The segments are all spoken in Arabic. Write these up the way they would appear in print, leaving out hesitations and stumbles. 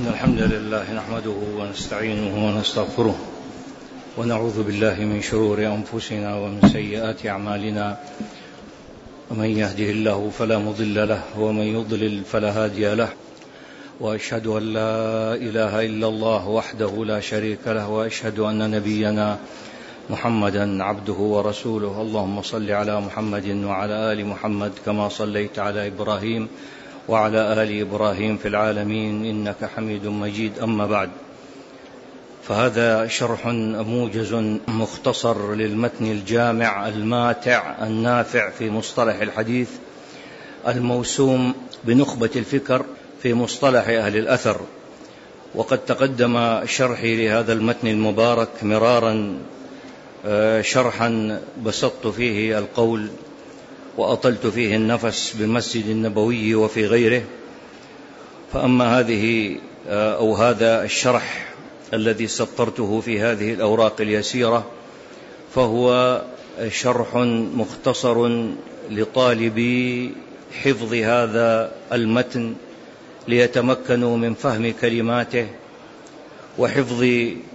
إن الحمد لله نحمده ونستعينه ونستغفره ونعوذ بالله من شرور أنفسنا ومن سيئات أعمالنا، ومن يهده الله فلا مضل له ومن يضلل فلا هادي له، وأشهد أن لا إله إلا الله وحده لا شريك له، وأشهد أن نبينا محمدا عبده ورسوله. اللهم صل على محمد وعلى آل محمد كما صليت على إبراهيم وعلى آل إبراهيم في العالمين إنك حميد مجيد. أما بعد، فهذا شرح موجز مختصر للمتن الجامع الماتع النافع في مصطلح الحديث الموسوم بنخبة الفكر في مصطلح أهل الأثر. وقد تقدم شرحي لهذا المتن المبارك مرارا، شرحا بسطت فيه القول وأطلت فيه النفس بالمسجد النبوي وفي غيره. فأما هذا الشرح الذي سطرته في هذه الأوراق اليسيرة فهو شرح مختصر لطالبي حفظ هذا المتن ليتمكنوا من فهم كلماته وحفظ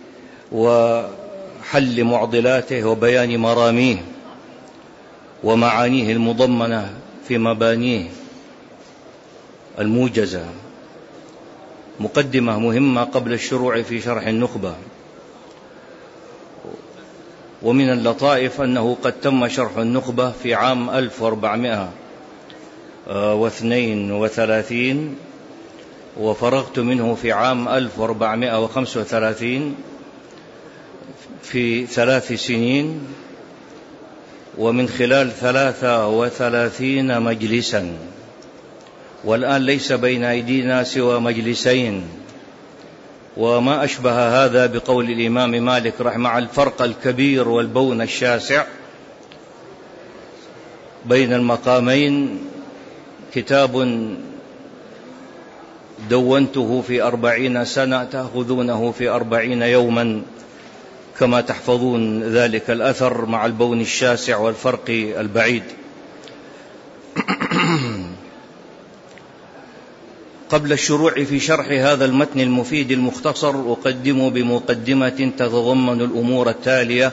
وحل معضلاته وبيان مراميه ومعانيه المضمنة في مبانيه الموجزة. مقدمة مهمة قبل الشروع في شرح النخبة. ومن اللطائف أنه قد تم شرح النخبة في عام 1432 وفرغت منه في عام 1435 في 3 سنين، ومن خلال 33 مجلسا، والآن ليس بين أيدينا سوى مجلسين. وما أشبه هذا بقول الإمام مالك مع الفرق الكبير والبون الشاسع بين المقامين، كتاب دونته في 40 سنة تأخذونه في 40 يوما كما تحفظون ذلك الأثر مع البون الشاسع والفرق البعيد. قبل الشروع في شرح هذا المتن المفيد المختصر أقدم بمقدمة تتضمن الأمور التالية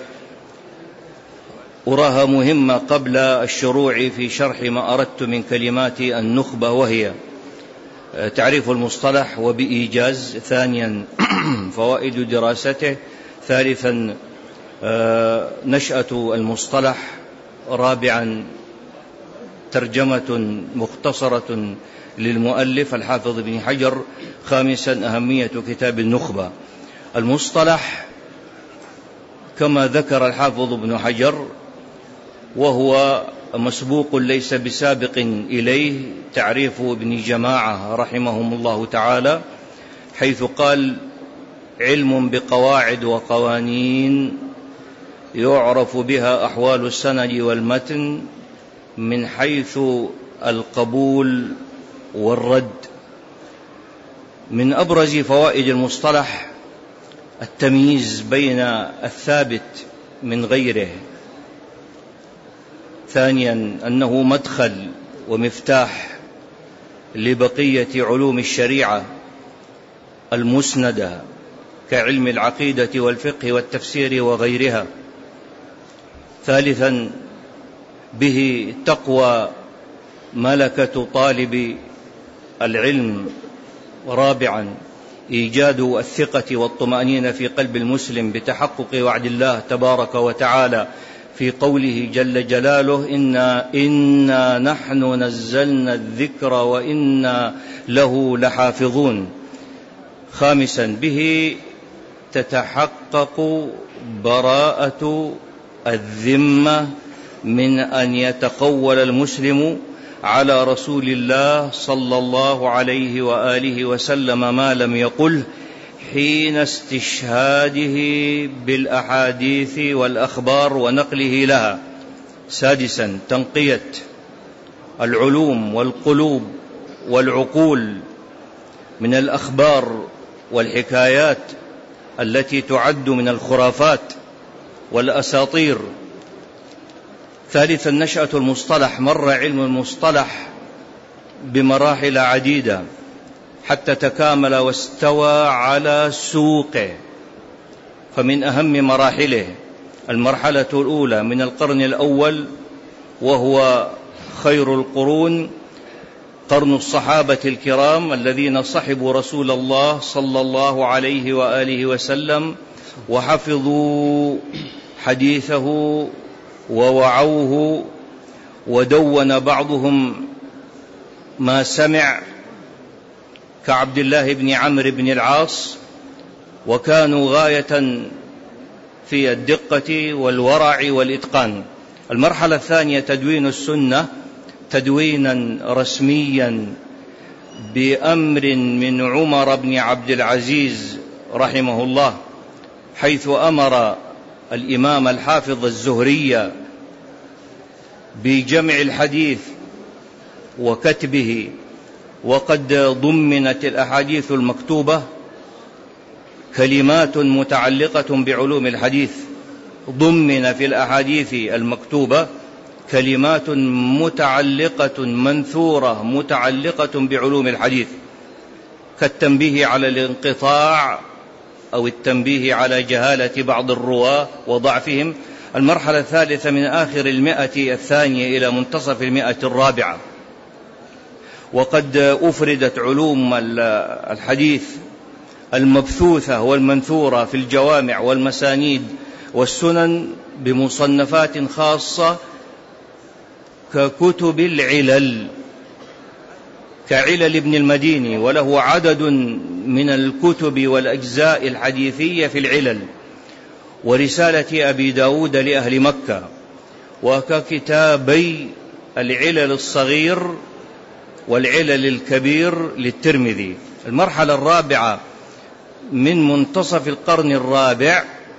أراها مهمة قبل الشروع في شرح ما أردت من كلمات النخبة، وهي تعريف المصطلح وبإيجاز، ثانيا فوائد دراسته، ثالثا نشأة المصطلح، رابعا ترجمة مختصرة للمؤلف الحافظ ابن حجر، خامسا أهمية كتاب النخبة. المصطلح كما ذكر الحافظ ابن حجر وهو مسبوق ليس بسابق إليه تعريف ابن جماعة رحمهم الله تعالى، حيث قال: علم بقواعد وقوانين يعرف بها أحوال السند والمتن من حيث القبول والرد. من أبرز فوائد المصطلح التمييز بين الثابت من غيره، ثانيا أنه مدخل ومفتاح لبقية علوم الشريعة المسندة كعلم العقيدة والفقه والتفسير وغيرها، ثالثا به تقوى ملكة طالب العلم، ورابعا إيجاد الثقة والطمأنينة في قلب المسلم بتحقق وعد الله تبارك وتعالى في قوله جل جلاله: إنا نحن نزلنا الذكر وإنا له لحافظون، خامسا به تتحقق براءة الذمة من أن يتقول المسلم على رسول الله صلى الله عليه وآله وسلم ما لم يقله حين استشهاده بالأحاديث والأخبار ونقله لها. سادسا تنقية العلوم والقلوب والعقول من الأخبار والحكايات التي تعد من الخرافات والأساطير. ثالثا نشأة المصطلح. مر علم المصطلح بمراحل عديدة، حتى تكامل واستوى على سوقه. فمن أهم مراحله المرحلة الأولى من القرن الأول، وهو خير القرون، قرن الصحابة الكرام الذين صحبوا رسول الله صلى الله عليه وآله وسلم وحفظوا حديثه ووعوه، ودون بعضهم ما سمع كعبد الله بن عمرو بن العاص، وكانوا غاية في الدقة والورع والإتقان. المرحلة الثانية تدوين السنة تدوينا رسميا بأمر من عمر بن عبد العزيز رحمه الله، حيث أمر الإمام الحافظ الزهري بجمع الحديث وكتبه. وقد ضمنت الأحاديث المكتوبة كلمات متعلقة بعلوم الحديث، ضمن في الأحاديث المكتوبة كلمات متعلقة منثورة متعلقة بعلوم الحديث، كالتنبيه على الانقطاع أو التنبيه على جهالة بعض الرواة وضعفهم. المرحلة الثالثة من آخر المئة الثانية إلى منتصف المئة الرابعة، وقد أفردت علوم الحديث المبثوثة والمنثورة في الجوامع والمسانيد والسنن بمصنفات خاصة ككتب العلل، كعلل ابن المديني، وله عدد من الكتب والأجزاء الحديثية في العلل، ورسالة أبي داود لأهل مكة، وككتابي العلل الصغير والعلل الكبير للترمذي. المرحلة الرابعة من منتصف القرن الرابع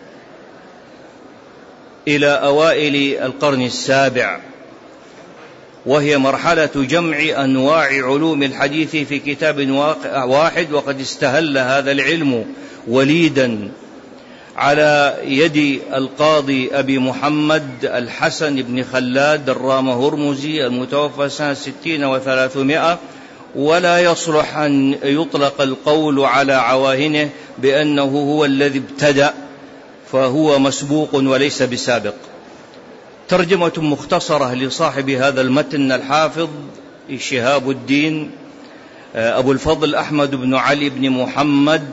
إلى أوائل القرن السابع، وهي مرحلة جمع أنواع علوم الحديث في كتاب واحد. وقد استهل هذا العلم وليدا على يد القاضي أبي محمد الحسن بن خلاد الرامهرمزي المتوفى سنة 60 و300، ولا يصلح أن يطلق القول على عواهنه بأنه هو الذي ابتدأ، فهو مسبوق وليس بسابق. ترجمة مختصرة لصاحب هذا المتن الحافظ شهاب الدين أبو الفضل أحمد بن علي بن محمد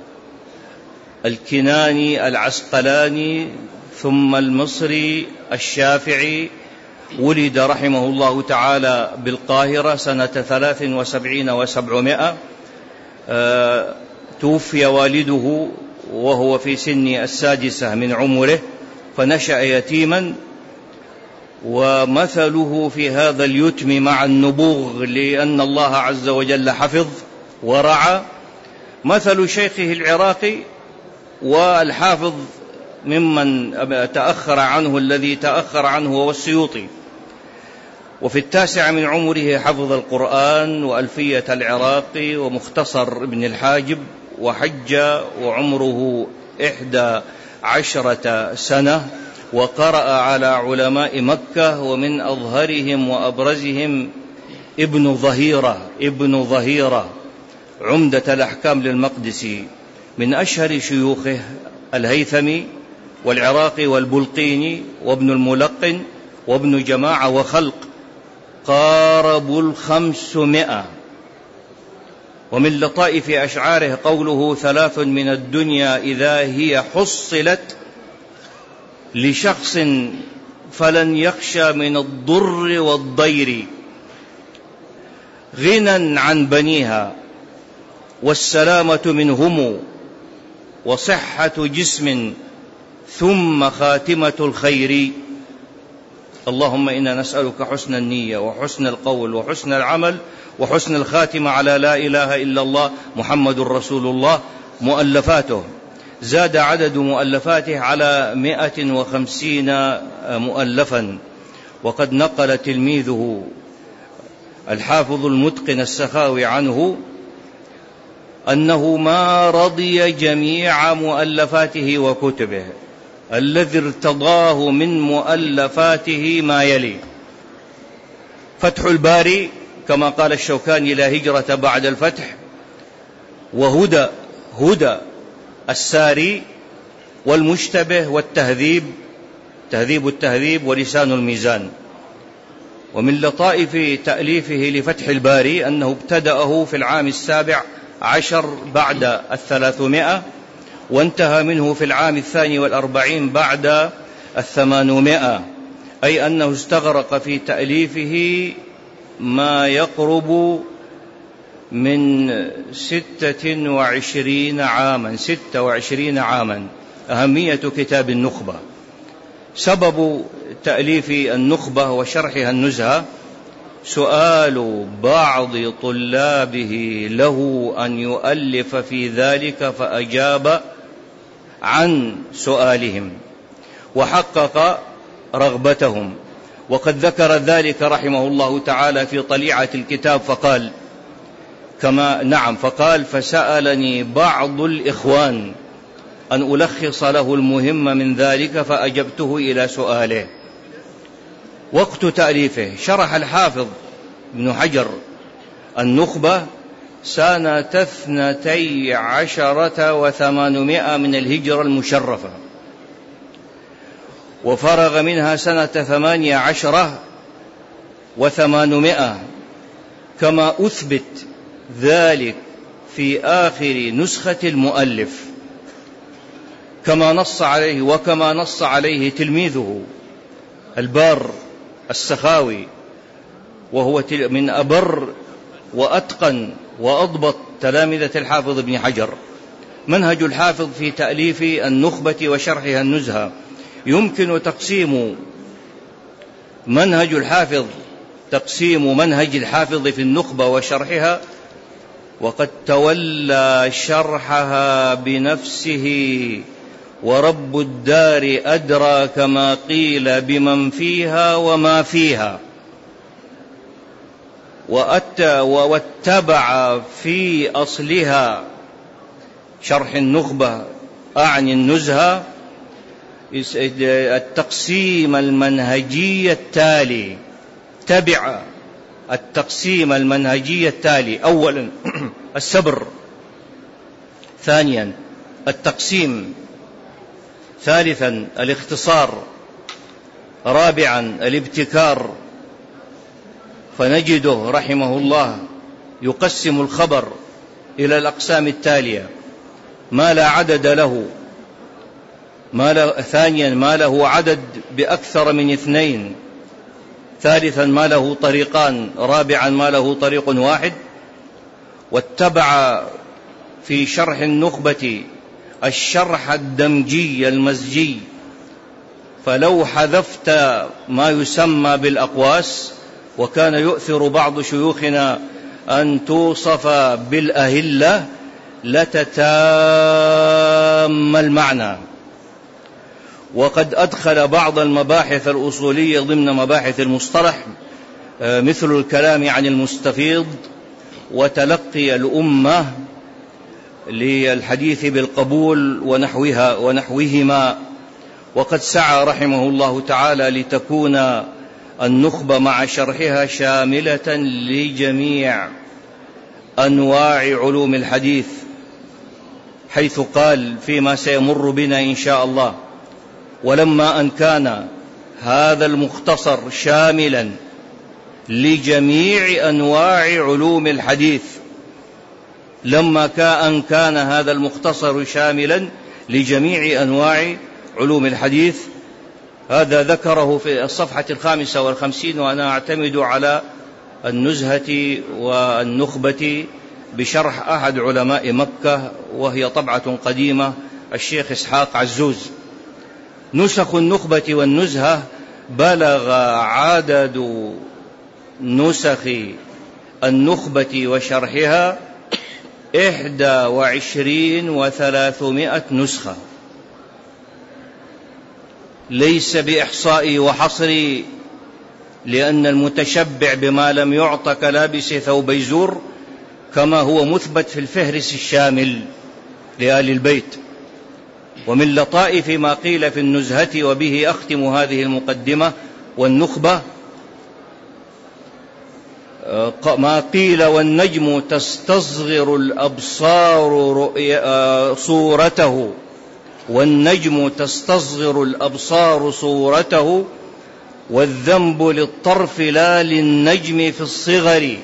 الكناني العسقلاني ثم المصري الشافعي، ولد رحمه الله تعالى بالقاهرة سنة 73 و700. توفي والده وهو في سن 6 من عمره، فنشأ يتيما. ومثله في هذا اليتم مع النبوغ، لأن الله عز وجل حفظ ورعى، مثل شيخه العراقي والحافظ ممن تأخر عنه الذي تأخر عنه هو السيوطي. وفي 9 من عمره حفظ القرآن وألفية العراقي ومختصر ابن الحاجب، وحج وعمره 11 سنة، وقرأ على علماء مكة، ومن أظهرهم وأبرزهم ابن ظهيرة عمدة الأحكام للمقدسي. من أشهر شيوخه الهيثمي والعراقي والبلقيني وابن الملقن وابن جماعة وخلق قاربوا 500. ومن لطائف أشعاره قوله: 3 من الدنيا إذا هي حصلت لشخص فلن يخشى من الضر والضير، غنى عن بنيها والسلامة منهم، وصحة جسم، ثم خاتمة الخير. اللهم إنا نسألك حسن النية وحسن القول وحسن العمل وحسن الخاتمة على لا إله إلا الله محمد رسول الله. مؤلفاته زاد عدد مؤلفاته على 150 مؤلفا. وقد نقل تلميذه الحافظ المتقن السخاوي عنه أنه ما رضي جميع مؤلفاته وكتبه، الذي ارتضاه من مؤلفاته ما يلي: فتح الباري كما قال الشوكاني: لا هجرة بعد الفتح، هدى الساري، والمشتبه، والتهذيب، تهذيب التهذيب، ولسان الميزان. ومن لطائف تأليفه لفتح الباري أنه ابتدأه في العام 17 بعد 300، وانتهى منه في العام 42 بعد 800، أي أنه استغرق في تأليفه ما يقرب من 26 عاما. أهمية كتاب النخبة. سبب تأليف النخبة وشرحها النزهة سؤال بعض طلابه له أن يؤلف في ذلك، فأجاب عن سؤالهم وحقق رغبتهم. وقد ذكر ذلك رحمه الله تعالى في طليعة الكتاب فقال فسألني بعض الإخوان أن ألخص له المهم من ذلك، فأجبته إلى سؤاله. وقت تأليفه: شرح الحافظ ابن حجر النخبة سنة 12 و800 من الهجرة المشرفة، وفرغ منها سنة 18 و800، كما أثبت ذلك في آخر نسخة المؤلف، كما نص عليه تلميذه البار السخاوي، وهو من أبر وأتقن وأضبط تلامذة الحافظ ابن حجر. منهج الحافظ في تأليف النخبة وشرحها النزهة: يمكن تقسيم منهج الحافظ في النخبة وشرحها، وقد تولى شرحها بنفسه، ورب الدار أدرى كما قيل بمن فيها وما فيها، واتبع في أصلها شرح النخبة أعني النزهة التقسيم المنهجي التالي. تبع التقسيم المنهجي التالي: أولا السبر، ثانيا التقسيم، ثالثا الاختصار، رابعا الابتكار. فنجده رحمه الله يقسم الخبر إلى الأقسام التالية: ما لا عدد له، ثانيا ما له عدد بأكثر من 2، ثالثا ما له طريقان، رابعا ما له طريق واحد. واتبع في شرح النخبة الشرح الدمجي المزجي، فلو حذفت ما يسمى بالأقواس، وكان يؤثر بعض شيوخنا أن توصف بالأهلة، لتتام المعنى. وقد أدخل بعض المباحث الأصولية ضمن مباحث المصطلح، مثل الكلام عن المستفيض، وتلقي الأمة للحديث بالقبول ونحوهما. وقد سعى رحمه الله تعالى لتكون النخبة مع شرحها شاملة لجميع أنواع علوم الحديث، حيث قال فيما سيمر بنا إن شاء الله: ولما أن كان هذا المختصر شاملا لجميع أنواع علوم الحديث، كان هذا المختصر شاملا لجميع أنواع علوم الحديث. هذا ذكره في الصفحة 55، وأنا أعتمد على النزهة والنخبة بشرح أحد علماء مكة، وهي طبعة قديمة، الشيخ إسحاق عزوز. نسخ النخبة والنزهة بلغ عدد نسخ النخبة وشرحها 21 و300 نسخة، ليس بإحصائي وحصري، لأن المتشبع بما لم يعط كلابس ثوبي زور، كما هو مثبت في الفهرس الشامل لآل البيت. ومن لطائف ما قيل في النزهة، وبه أختم هذه المقدمة والنخبة، ما قيل والنجم تستصغر الأبصار صورته، والنجم تستصغر الأبصار صورته، والذنب للطرف لا للنجم في الصغر.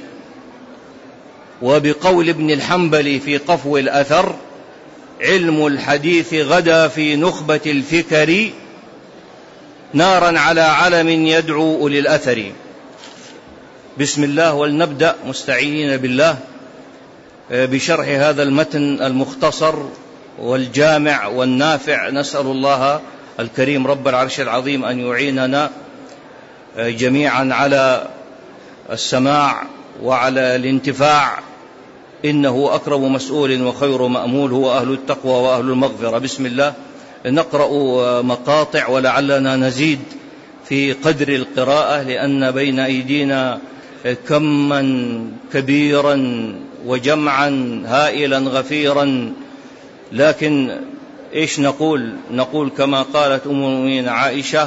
وبقول ابن الحنبل في قفو الأثر: علم الحديث غدا في نخبة الفكر، نارا على علم يدعو أولي الأثر. بسم الله، ولنبدأ مستعينين بالله بشرح هذا المتن المختصر والجامع والنافع. نسأل الله الكريم رب العرش العظيم أن يعيننا جميعا على السماع وعلى الانتفاع، إنه أكرم مسؤول وخير مأمول، هو أهل التقوى وأهل المغفرة. بسم الله، نقرأ مقاطع ولعلنا نزيد في قدر القراءة، لأن بين أيدينا كما كبيرا وجمعا هائلا غفيرا. لكن إيش نقول كما قالت أم المؤمنين عائشة: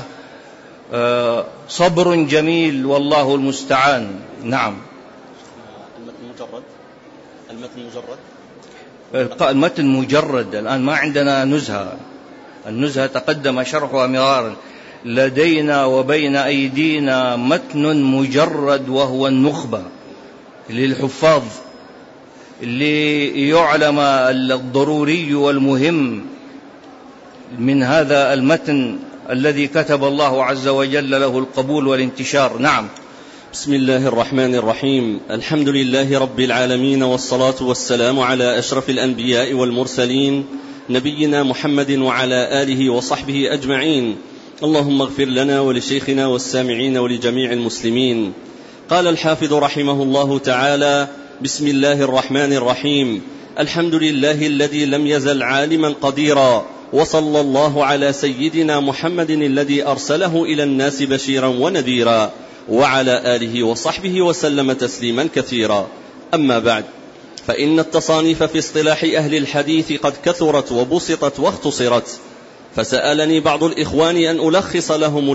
صبر جميل والله المستعان. نعم. المتن مجرد، الآن ما عندنا نزهة. النزهة تقدم شرحها مرارا. لدينا وبين أيدينا متن مجرد وهو النخبة للحفاظ، ليعلم الضروري والمهم من هذا المتن الذي كتب الله عز وجل له القبول والانتشار. نعم. بسم الله الرحمن الرحيم. الحمد لله رب العالمين، والصلاة والسلام على أشرف الأنبياء والمرسلين، نبينا محمد وعلى آله وصحبه أجمعين. اللهم اغفر لنا ولشيخنا والسامعين ولجميع المسلمين. قال الحافظ رحمه الله تعالى: بسم الله الرحمن الرحيم. الحمد لله الذي لم يزل عالما قديرا، وصلى الله على سيدنا محمد الذي أرسله إلى الناس بشيرا ونذيرا، وعلى آله وصحبه وسلم تسليما كثيرا. أما بعد، فإن التصانيف في اصطلاح أهل الحديث قد كثرت وبسطت واختصرت، فسألني بعض الإخوان أن ألخص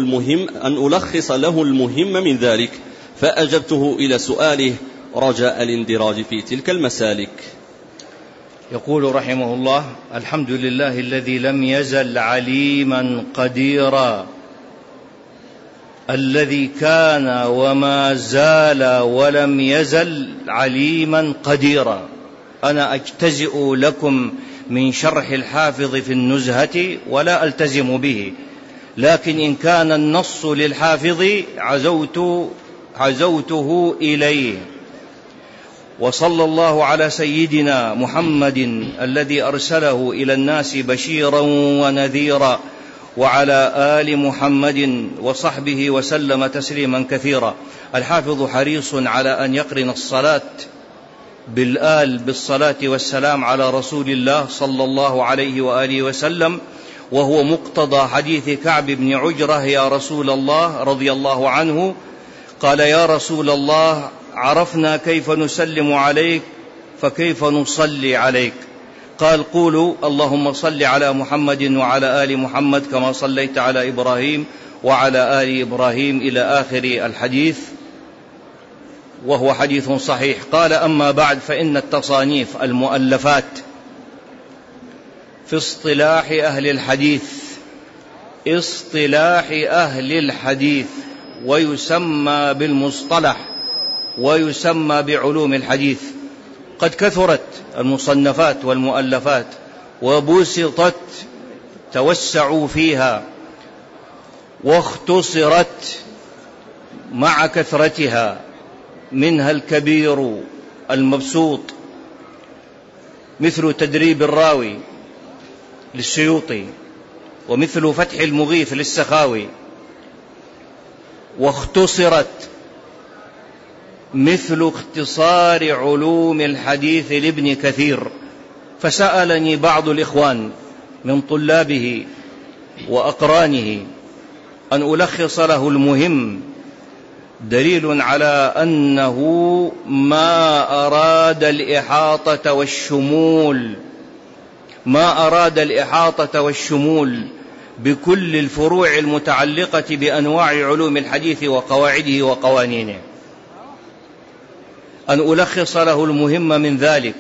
له المهم من ذلك، فأجبته إلى سؤاله رجاء الاندراج في تلك المسالك. يقول رحمه الله: الحمد لله الذي لم يزل عليما قديرا، الذي كان وما زال ولم يزل عليما قديرا. أنا أجتزئ لكم من شرح الحافظ في النزهة ولا ألتزم به، لكن إن كان النص للحافظ عزوته إليه. وصلى الله على سيدنا محمد الذي أرسله إلى الناس بشيرا ونذيرا، وعلى آل محمد وصحبه وسلم تسليما كثيرا. الحافظ حريص على أن يقرن الصلاة بالآل بالصلاة والسلام على رسول الله صلى الله عليه وآله وسلم، وهو مقتضى حديث كعب بن عجرة: يا رسول الله، رضي الله عنه، قال: يا رسول الله، عرفنا كيف نسلم عليك، فكيف نصلي عليك؟ قال: قولوا اللهم صل على محمد وعلى آل محمد كما صليت على إبراهيم وعلى آل إبراهيم، إلى آخر الحديث، وهو حديث صحيح. قال: أما بعد، فإن التصانيف المؤلفات في اصطلاح أهل الحديث ويسمى بالمصطلح ويسمى بعلوم الحديث، قد كثرت المصنفات والمؤلفات وبسطت، توسعوا فيها، واختصرت مع كثرتها، منها الكبير المبسوط مثل تدريب الراوي للسيوطي، ومثل فتح المغيث للسخاوي، واختصرت مثل اختصار علوم الحديث لابن كثير. فسألني بعض الإخوان من طلابه وأقرانه أن ألخص له المهم، دليل على أنه ما أراد الإحاطة والشمول بكل الفروع المتعلقة بأنواع علوم الحديث وقواعده وقوانينه. أن ألخص له المهم من ذلك،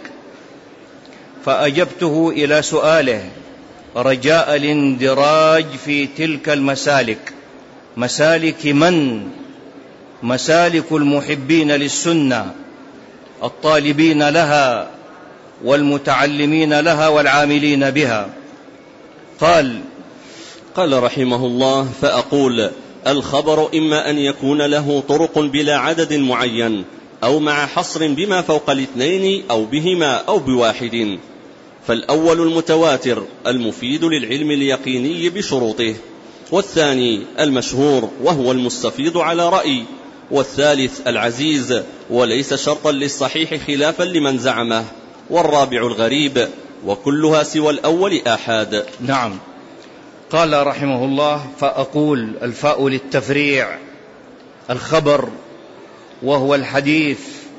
فأجبته إلى سؤاله رجاء الاندراج في تلك المسالك. مسالك من؟ مسالك المحبين للسنة، الطالبين لها والمتعلمين لها والعاملين بها. قال رحمه الله: فأقول: الخبر إما أن يكون له طرق بلا عدد معين، أو مع حصر بما فوق الاثنين، أو بهما أو بواحد. فالأول المتواتر المفيد للعلم اليقيني بشروطه، والثاني المشهور وهو المستفيض على رأي، والثالث العزيز وليس شرطا للصحيح خلافا لمن زعمه، والرابع الغريب، وكلها سوى الأول آحاد. نعم. قال رحمه الله: فأقول، الفاء للتفريع، الخبر وهو الحديث،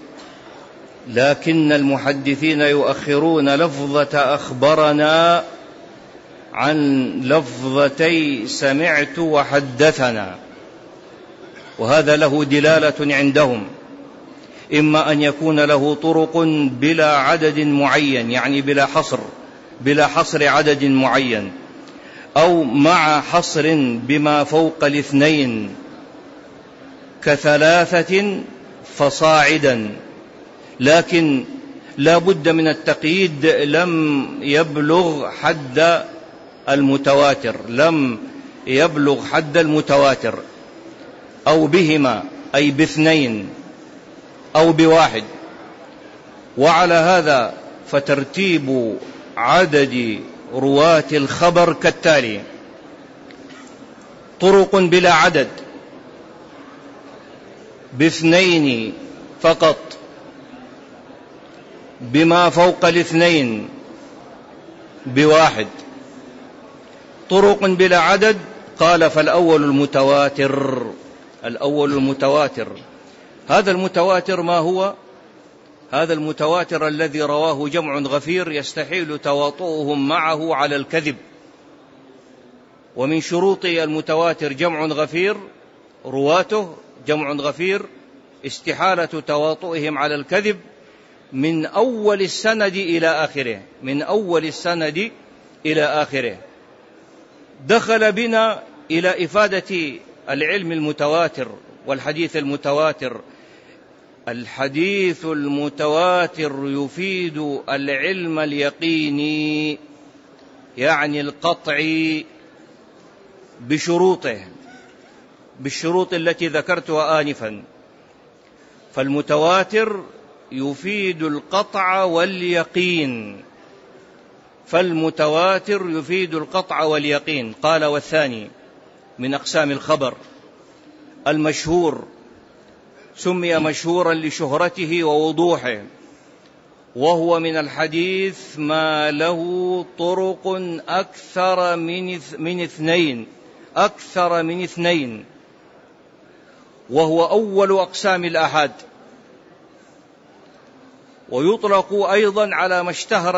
لكن المحدثين يؤخرون لفظة أخبرنا عن لفظتي سمعت وحدثنا، وهذا له دلالة عندهم، إما أن يكون له طرق بلا عدد معين، يعني بلا حصر عدد معين، أو مع حصر بما فوق الاثنين كثلاثة فصاعدا، لكن لا بد من التقييد، لم يبلغ حد المتواتر، أو بهما أي باثنين أو بواحد. وعلى هذا فترتيب عدد رواة الخبر كالتالي: طرق بلا عدد باثنين فقط، بما فوق الاثنين بواحد. طرق بلا عدد، قال: فالأول المتواتر. هذا المتواتر ما هو؟ هذا المتواتر الذي رواه جمع غفير يستحيل تواطؤهم معه على الكذب. ومن شروط المتواتر جمع غفير، رواته جمع غفير، استحالة تواطؤهم على الكذب من أول السند إلى آخره. دخل بنا إلى إفادة العلم المتواتر والحديث المتواتر. الحديث المتواتر يفيد العلم اليقيني، يعني القطعي، بالشروط التي ذكرتها آنفا. فالمتواتر يفيد القطع واليقين. قال: والثاني من أقسام الخبر المشهور، سمي مشهورا لشهرته ووضوحه، وهو من الحديث ما له طرق أكثر من اثنين، وهو أول أقسام الآحاد. ويطلق أيضا على ما اشتهر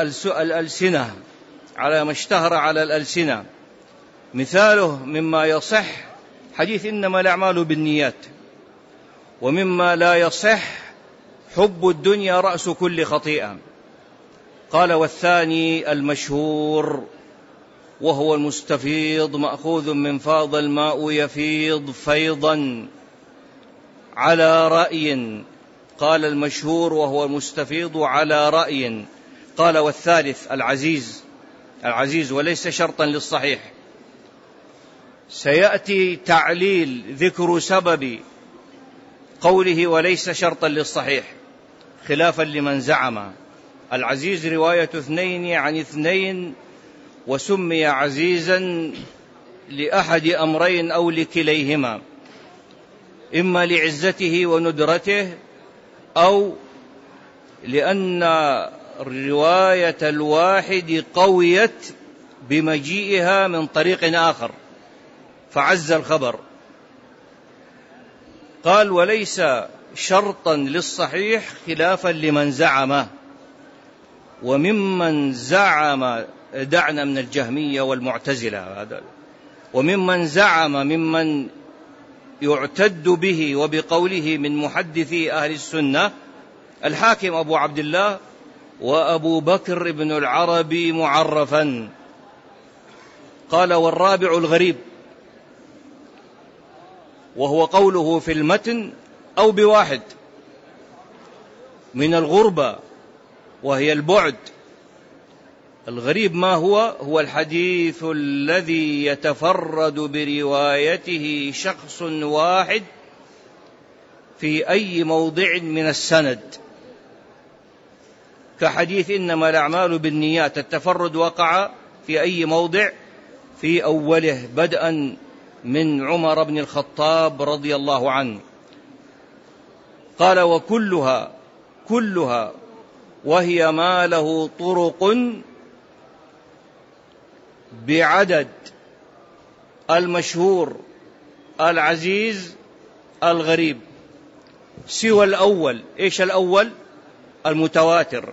على الألسنة. مثاله مما يصح حديث إنما الأعمال بالنيات، ومما لا يصح حب الدنيا رأس كل خطيئة. قال: والثاني المشهور، وهو المستفيض، مأخوذ من فاض الماء يفيض فيضا على رأي. قال: المشهور وهو المستفيض على رأي. قال: والثالث العزيز وليس شرطا للصحيح. سيأتي تعليل ذكر سبب قوله وليس شرطا للصحيح خلافا لمن زعم. العزيز رواية اثنين عن اثنين، وسمي عزيزا لأحد أمرين أو لكليهما، إما لعزته وندرته، أو لأن رواية الواحد قويت بمجيئها من طريق آخر فعز الخبر. قال: وليس شرطا للصحيح خلافا لمن زعمه. وممن زعم، دعنا من الجهمية والمعتزلة، وممن زعم ممن يعتد به وبقوله من محدثي أهل السنة الحاكم أبو عبد الله، وأبو بكر بن العربي معرفا. قال: والرابع الغريب، وهو قوله في المتن أو بواحد من الغربة وهي البعد. الغريب ما هو الحديث الذي يتفرد بروايته شخص واحد في أي موضع من السند، كحديث إنما الأعمال بالنيات. التفرد وقع في أي موضع؟ في أوله، بدءا من عمر بن الخطاب رضي الله عنه. قال: وكلها وهي ما له طرق بعدد المشهور العزيز الغريب، سوى الأول. إيش الأول؟ المتواتر.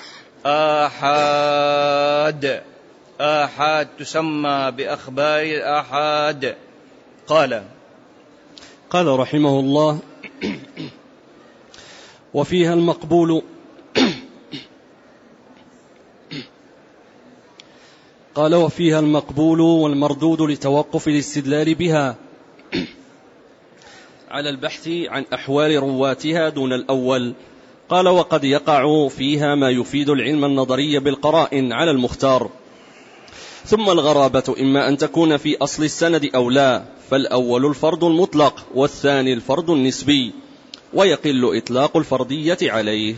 آحاد تسمى بأخبار الآحاد. قال رحمه الله: وفيها المقبول قال: وفيها المقبول والمردود لتوقف الاستدلال بها على البحث عن أحوال رواتها دون الأول. قال: وقد يقع فيها ما يفيد العلم النظري بالقرائن على المختار. ثم الغرابة إما أن تكون في أصل السند أو لا، فالأول الفرض المطلق والثاني الفرض النسبي، ويقل إطلاق الفرضية عليه.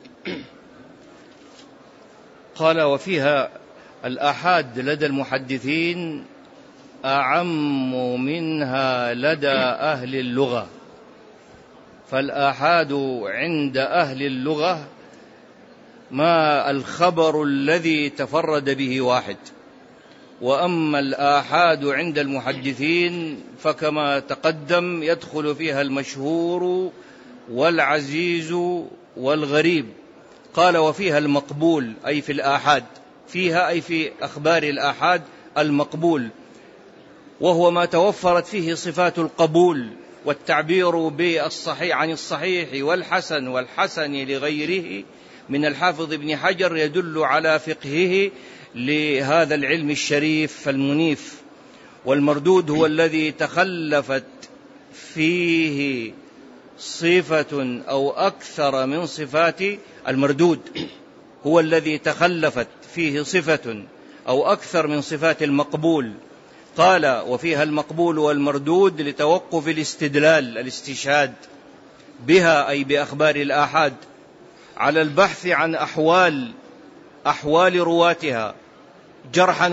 قال: وفيها الآحاد لدى المحدثين أعم منها لدى أهل اللغة. فالآحاد عند أهل اللغة ما الخبر الذي تفرد به واحد، وأما الآحاد عند المحدثين فكما تقدم يدخل فيها المشهور والعزيز والغريب. قال: وفيها المقبول، أي في الآحاد، فيها أي في أخبار الآحاد المقبول، وهو ما توفرت فيه صفات القبول، والتعبير بالصحيح عن الصحيح والحسن لغيره من الحافظ ابن حجر يدل على فقهه لهذا العلم الشريف المنيف. والمردود هو الذي تخلفت فيه صفة أو أكثر من صفات المردود، هو الذي تخلفت فيه صفة أو أكثر من صفات المقبول. قال: وفيها المقبول والمردود لتوقف الاستشهاد بها، أي بأخبار الآحاد، على البحث عن أحوال رواتها جرحا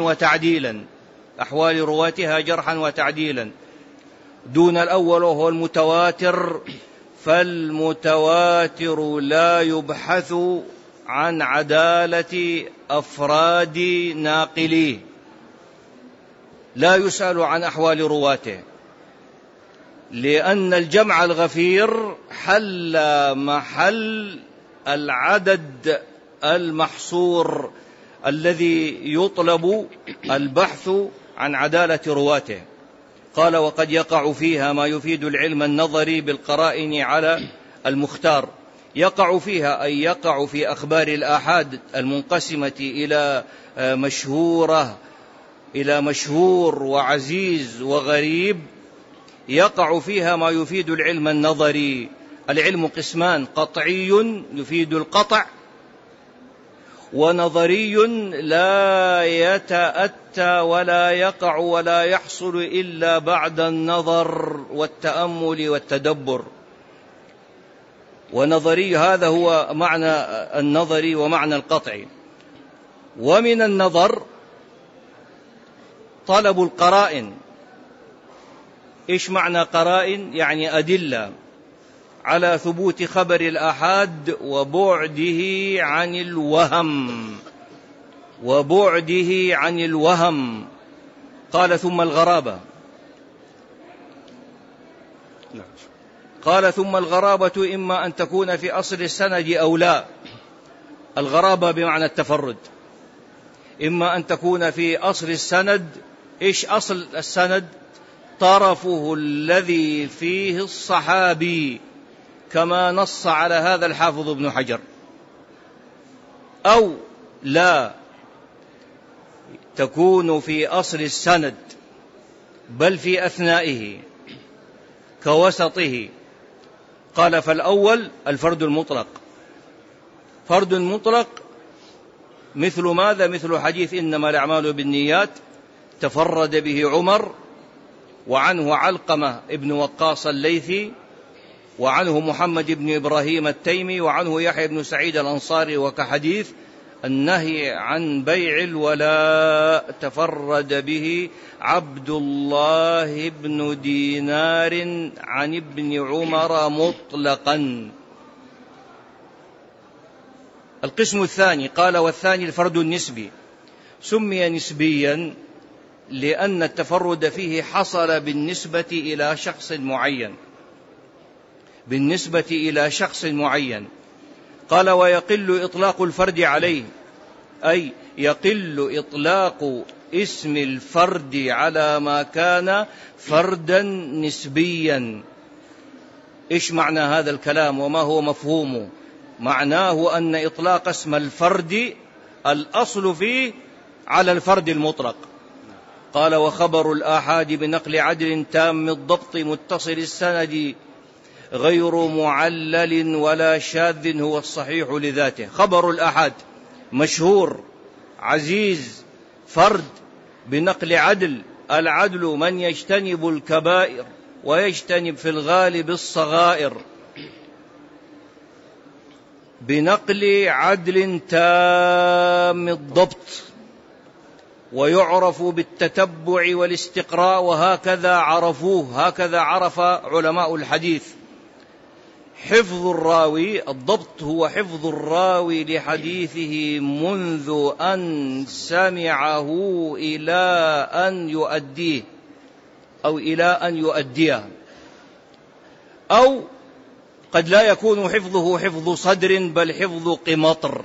وتعديلا، دون الأول وهو المتواتر. فالمتواتر لا يبحث عن عدالة أفراد ناقليه، لا يسأل عن أحوال رواته، لأن الجمع الغفير حل محل العدد المحصور الذي يطلب البحث عن عدالة رواته. قال: وقد يقع فيها ما يفيد العلم النظري بالقرائن على المختار. يقع فيها أي يقع في أخبار الآحاد المنقسمة إلى مشهور وعزيز وغريب، يقع فيها ما يفيد العلم النظري. العلم قسمان: قطعي يفيد القطع، ونظري لا يتأتى ولا يقع ولا يحصل إلا بعد النظر والتأمل والتدبر. ونظري هذا هو معنى النظري ومعنى القطعي. ومن النظر طلب القرائن. إيش معنى قرائن؟ يعني أدلة على ثبوت خبر الآحاد وبعده عن الوهم. قال: ثم الغرابة. قال: ثم الغرابة إما أن تكون في أصل السند أو لا. الغرابة بمعنى التفرد، إما أن تكون في أصل السند. إيش أصل السند؟ طرفه الذي فيه الصحابي، كما نص على هذا الحافظ ابن حجر، أو لا تكون في أصل السند بل في أثنائه كوسطه. قال فالأول الفرد المطلق. فرد مطلق مثل ماذا؟ مثل حديث إنما الأعمال بالنيات، تفرد به عمر، وعنه علقمة ابن وقاص الليثي، وعنه محمد بن إبراهيم التيمي، وعنه يحيى بن سعيد الأنصاري. وكحديث النهي عن بيع الولاء تفرد به عبد الله بن دينار عن ابن عمر مطلقا. القسم الثاني قال والثاني الفرد النسبي، سمي نسبيا لأن التفرد فيه حصل بالنسبة إلى شخص معين، بالنسبة إلى شخص معين. قال ويقل إطلاق الفرد عليه، أي يقل إطلاق اسم الفرد على ما كان فردا نسبيا. إيش معنى هذا الكلام وما هو مفهومه؟ معناه أن إطلاق اسم الفرد الأصل فيه على الفرد المطلق. قال وخبر الآحاد بنقل عدل تام الضبط متصل السند غير معلل ولا شاذ هو الصحيح لذاته. خبر الآحاد مشهور عزيز فرد بنقل عدل، العدل من يجتنب الكبائر ويجتنب في الغالب الصغائر، بنقل عدل تام الضبط، ويعرف بالتتبع والاستقراء، وهكذا عرفوه، هكذا عرف علماء الحديث. حفظ الراوي، الضبط هو حفظ الراوي لحديثه منذ أن سمعه إلى أن يؤديه أو إلى أن يؤديه، أو قد لا يكون حفظه حفظ صدر بل حفظ قمطر.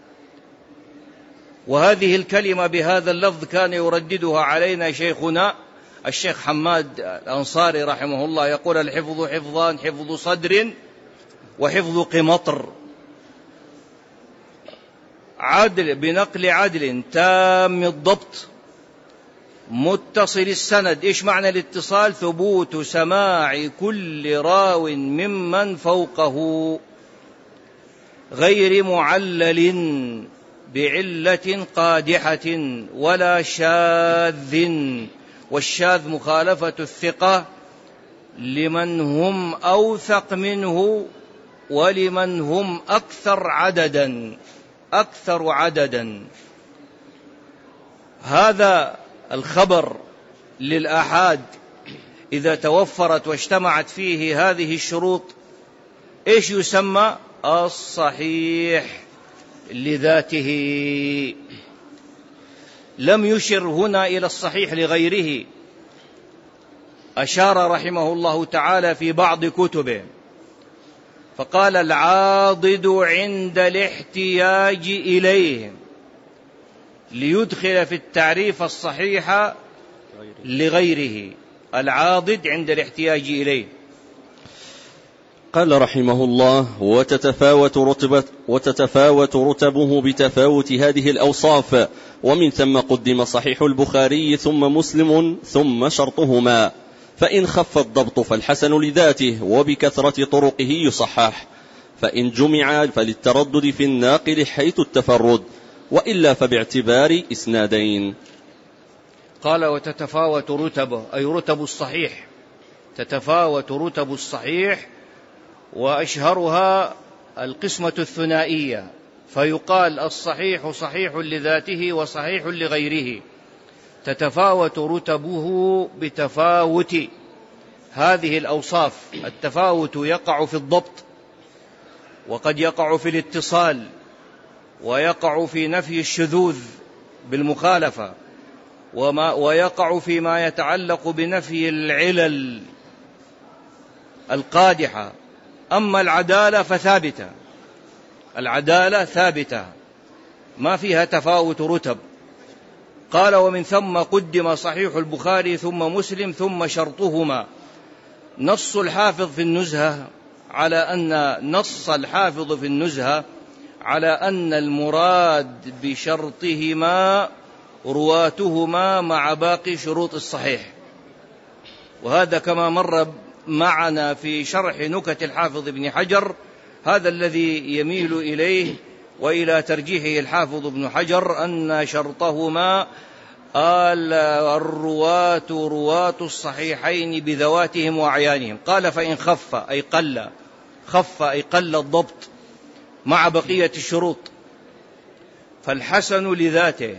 وهذه الكلمة بهذا اللفظ كان يرددها علينا شيخنا الشيخ حماد الأنصاري رحمه الله، يقول الحفظ حفظان، حفظ صدر وحفظ قمطر. عدل بنقل عدل تام الضبط متصل السند. إيش معنى الاتصال؟ ثبوت سماع كل راو ممن فوقه غير معلل بعلة قادحة ولا شاذ، والشاذ مخالفة الثقة لمن هم أوثق منه ولمن هم أكثر عددا. هذا الخبر للآحاد إذا توفرت واجتمعت فيه هذه الشروط إيش يسمى؟ الصحيح لذاته. لم يشر هنا إلى الصحيح لغيره، أشار رحمه الله تعالى في بعض كتبه فقال العاضد عند الاحتياج إليه، ليدخل في التعريف الصحيح لغيره. العاضد عند الاحتياج إليه. قال رحمه الله وتتفاوت رتبه بتفاوت هذه الأوصاف، ومن ثم قدم صحيح البخاري ثم مسلم ثم شرطهما، فإن خف الضبط فالحسن لذاته وبكثرة طرقه يصحح، فإن جمع فللتردد في الناقل حيث التفرد، وإلا فباعتبار إسنادين. قال وتتفاوت رتبه أي رتب الصحيح، تتفاوت رتب الصحيح، وأشهرها القسمة الثنائية، فيقال الصحيح صحيح لذاته وصحيح لغيره. تتفاوت رتبه بتفاوت هذه الأوصاف. التفاوت يقع في الضبط، وقد يقع في الاتصال، ويقع في نفي الشذوذ بالمخالفة، ويقع فيما يتعلق بنفي العلل القادحة. أما العدالة فثابتة، العدالة ثابتة ما فيها تفاوت رتب. قال ومن ثم قدم صحيح البخاري ثم مسلم ثم شرطهما. نص الحافظ في النزهة على أن نص الحافظ في النزهة على أن المراد بشرطهما رواتهما مع باقي شروط الصحيح، وهذا كما مر معنا في شرح نكت الحافظ ابن حجر، هذا الذي يميل إليه وإلى ترجيحه الحافظ ابن حجر، أن شرطهما الرواة رواة الصحيحين بذواتهم وأعيانهم. قال فإن خف أي قل الضبط مع بقية الشروط فالحسن لذاته،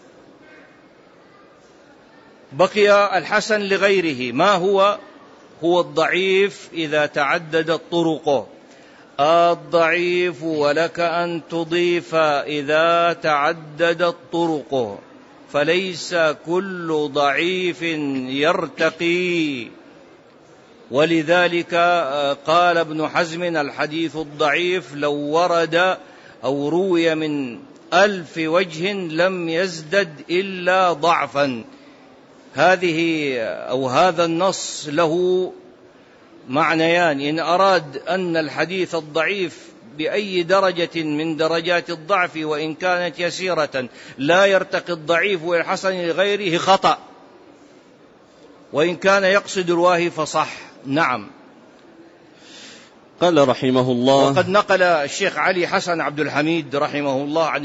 بقي الحسن لغيره. ما هو الضعيف إذا تعددت طرقه، الضعيف ولك أن تضيف إذا تعددت طرقه، فليس كل ضعيف يرتقي. ولذلك قال ابن حزم الحديث الضعيف لو ورد أو روي من 1000 وجه لم يزدد إلا ضعفا. هذا النص له معنيان: إن أراد أن الحديث الضعيف بأي درجة من درجات الضعف وإن كانت يسيرة لا يرتقي الضعيف والحسن لغيره خطأ، وإن كان يقصد رواه فصح. نعم. قال رحمه الله: وقد نقل الشيخ علي حسن عبد الحميد رحمه الله عن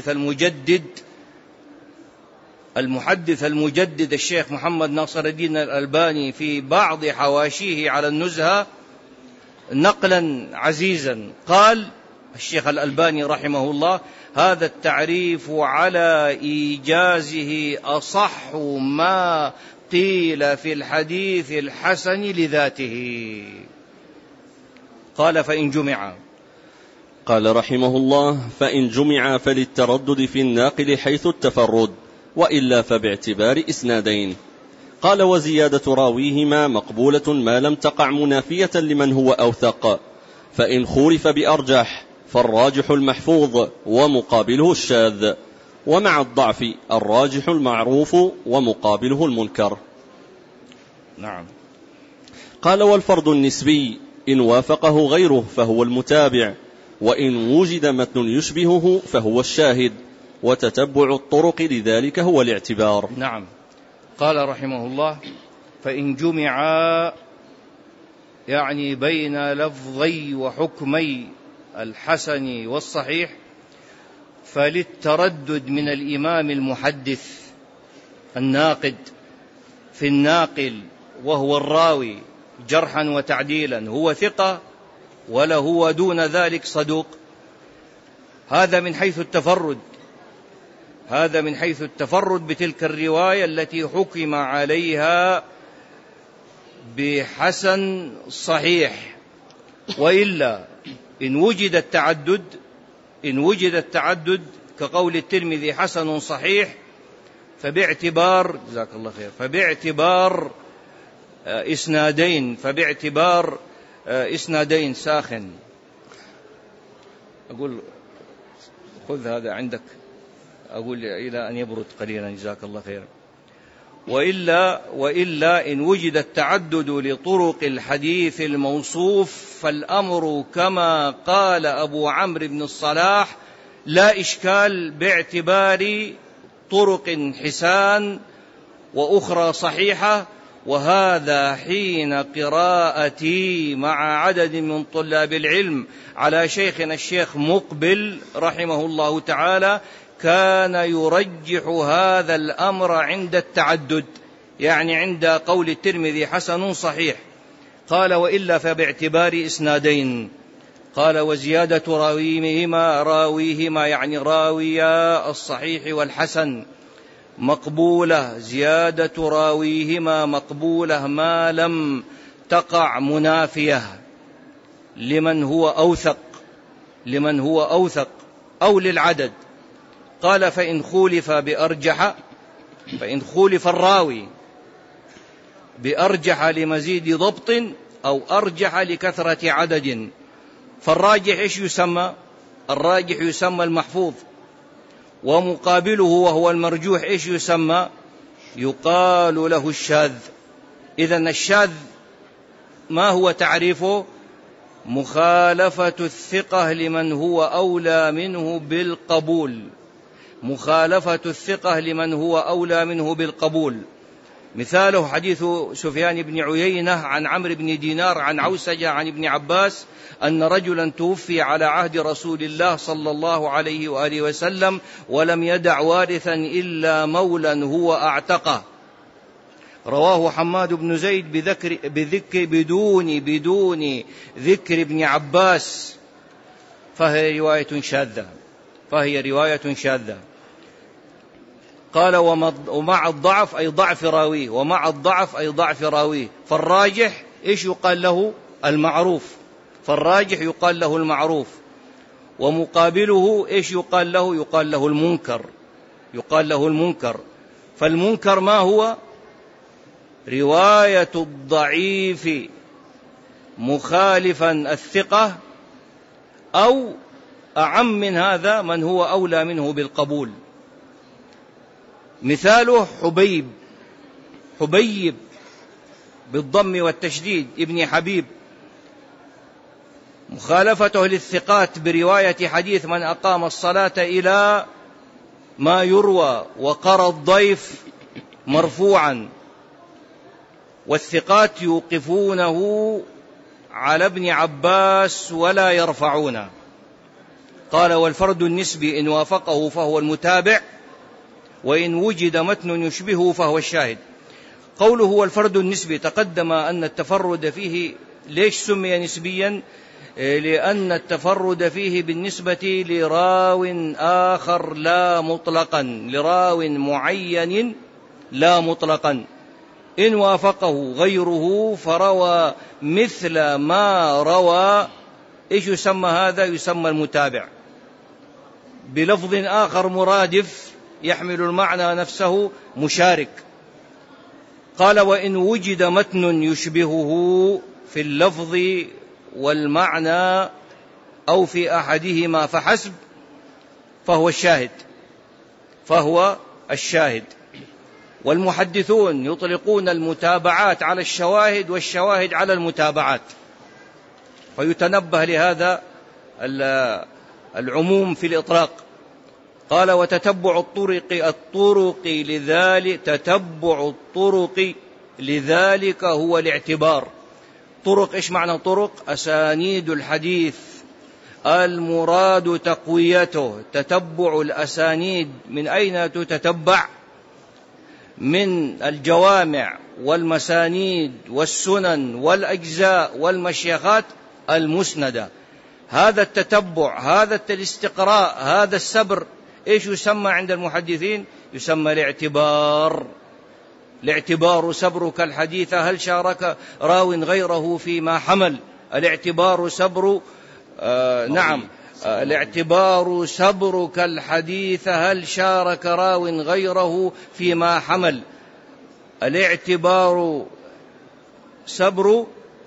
المحدث المجدد الشيخ محمد ناصر الدين الألباني في بعض حواشيه على النزهة نقلا عزيزا. قال الشيخ الألباني رحمه الله: هذا التعريف على إيجازه أصح ما قيل في الحديث الحسن لذاته. قال فإن جمع، قال رحمه الله: فإن جمع فللتردد في الناقل حيث التفرد، وإلا فباعتبار إسنادين. قال: وزيادة راويهما مقبولة ما لم تقع منافية لمن هو أوثق، فإن خولف بأرجح فالراجح المحفوظ ومقابله الشاذ، ومع الضعف الراجح المعروف ومقابله المنكر. نعم. قال: والفرد النسبي إن وافقه غيره فهو المتابع، وإن وجد متن يشبهه فهو الشاهد، وتتبع الطرق لذلك هو الاعتبار. نعم. قال رحمه الله: فإن جمع يعني بين لفظي وحكمي الحسن والصحيح فللتردد من الإمام المحدث الناقد في الناقل وهو الراوي جرحا وتعديلا، هو ثقة ولا هو دون ذلك صدوق. هذا من حيث التفرد بتلك الرواية التي حكم عليها بحسن صحيح. وإلا إن وجد التعدد كقول الترمذي حسن صحيح فباعتبار جزاك الله خير فباعتبار إسنادين ساخن. أقول خذ هذا عندك، أقول إلى أن يبرد قليلا جزاك الله خير. وإلا إن وجد التعدد لطرق الحديث الموصوف فالأمر كما قال أبو عمرو بن الصلاح لا إشكال باعتبار طرق حسان وأخرى صحيحة. وهذا حين قراءتي مع عدد من طلاب العلم على شيخنا الشيخ مقبل رحمه الله تعالى كان يرجح هذا الأمر عند التعدد، يعني عند قول الترمذي حسن صحيح. قال: وإلا فباعتبار إسنادين. قال: وزيادة راويهما يعني راويا الصحيح والحسن مقبولة، زيادة راويهما مقبولة ما لم تقع منافية لمن هو أوثق أو للعدد. قال: فإن خولف الراوي بأرجح لمزيد ضبط أو أرجح لكثرة عدد فالراجح إيش يسمى؟ الراجح يسمى المحفوظ، ومقابله وهو المرجوح إيش يسمى؟ يقال له الشاذ. إذن الشاذ ما هو تعريفه؟ مخالفة الثقة لمن هو أولى منه بالقبول. مخالفة الثقة لمن هو أولى منه بالقبول. مثاله حديث سفيان بن عيينة عن عمرو بن دينار عن عوسجة عن ابن عباس أن رجلا توفي على عهد رسول الله صلى الله عليه وآله وسلم ولم يدع وارثا إلا مولا هو أعتقه. رواه حماد بن زيد بدون ذكر ابن عباس، فهي رواية شاذة. قال ومع الضعف أي ضعف راويه، ومع الضعف أي ضعف راويه. فالراجح إيش يقال له؟ المعروف. فالراجح يقال له المعروف. ومقابله إيش يقال له؟ يقال له المنكر. يقال له المنكر. فالمنكر ما هو؟ رواية الضعيف مخالفا الثقة، أو أعم من هذا من هو أولى منه بالقبول. مثاله حبيب بالضم والتشديد ابن حبيب، مخالفته للثقات برواية حديث من أقام الصلاة إلى ما يروى وقرى الضيف مرفوعا، والثقات يوقفونه على ابن عباس ولا يرفعونه. قال والفرد النسبي إن وافقه فهو المتابع، وإن وجد متن يشبهه فهو الشاهد. قوله هو الفرد النسبي، تقدم أن التفرد فيه ليش سمي نسبيا؟ لأن التفرد فيه بالنسبة لراو آخر لا مطلقا، لراو معين لا مطلقا. إن وافقه غيره فروى مثل ما روى، إيش يسمى هذا؟ يسمى المتابع، بلفظ آخر مرادف يحمل المعنى نفسه مشارك. قال وإن وجد متن يشبهه في اللفظ والمعنى أو في أحدهما فحسب فهو الشاهد. والمحدثون يطلقون المتابعات على الشواهد والشواهد على المتابعات، فيتنبه لهذا العموم في الإطلاق. قال وتتبع الطرق لذلك، تتبع الطرق لذلك هو الاعتبار. طرق إيش معنى طرق؟ أسانيد الحديث، المراد تقويته. تتبع الأسانيد من أين تتتبع؟ من الجوامع والمسانيد والسنن والأجزاء والمشيخات المسندة. هذا التتبع، هذا الاستقراء، هذا السبر، إيش يسمى عند المحدثين؟ يسمى الاعتبار. الاعتبار سبرك الحديث هل شارك راو غيره فيما حمل. الاعتبار سبر الاعتبار سبرك الحديث هل شارك راو غيره فيما حمل. الاعتبار سبر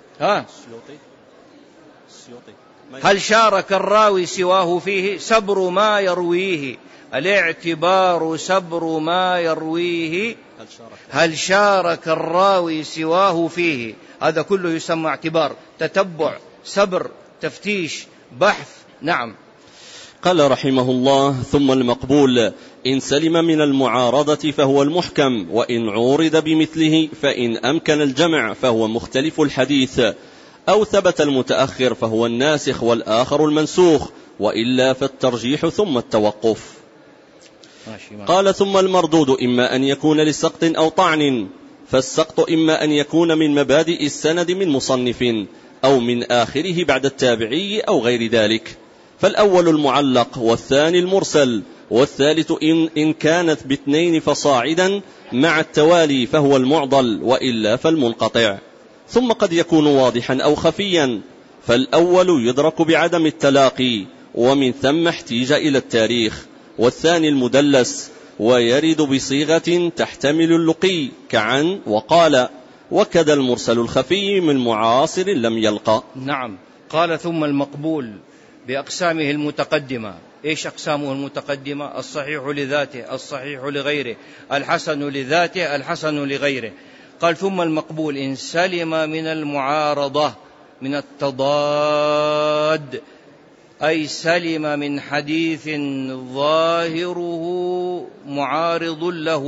هل شارك الراوي سواه فيه، سبر ما يرويه. الاعتبار سبر ما يرويه هل شارك الراوي سواه فيه. هذا كله يسمى اعتبار، تتبع، سبر، تفتيش، بحث. نعم. قال رحمه الله ثم المقبول إن سلم من المعارضة فهو المحكم، وإن عورض بمثله فإن أمكن الجمع فهو مختلف الحديث، أو ثبت المتأخر فهو الناسخ والآخر المنسوخ، وإلا فالترجيح ثم التوقف. قال ثم المردود إما أن يكون لسقط أو طعن، فالسقط إما أن يكون من مبادئ السند من مصنف أو من آخره بعد التابعي أو غير ذلك، فالأول المعلق والثاني المرسل، والثالث إن كانت باثنين فصاعدا مع التوالي فهو المعضل، وإلا فالمنقطع. ثم قد يكون واضحا أو خفيا، فالأول يدرك بعدم التلاقي ومن ثم احتيج إلى التاريخ، والثاني المدلس ويرد بصيغة تحتمل اللقي كعن وقال، وكذا المرسل الخفي من معاصر لم يلقى. نعم. قال ثم المقبول بأقسامه المتقدمة. إيش أقسامه المتقدمة؟ الصحيح لذاته، الصحيح لغيره، الحسن لذاته، الحسن لغيره. قال ثم المقبول إن سلم من المعارضة. من التضاد، أي سلم من حديث ظاهره معارض له.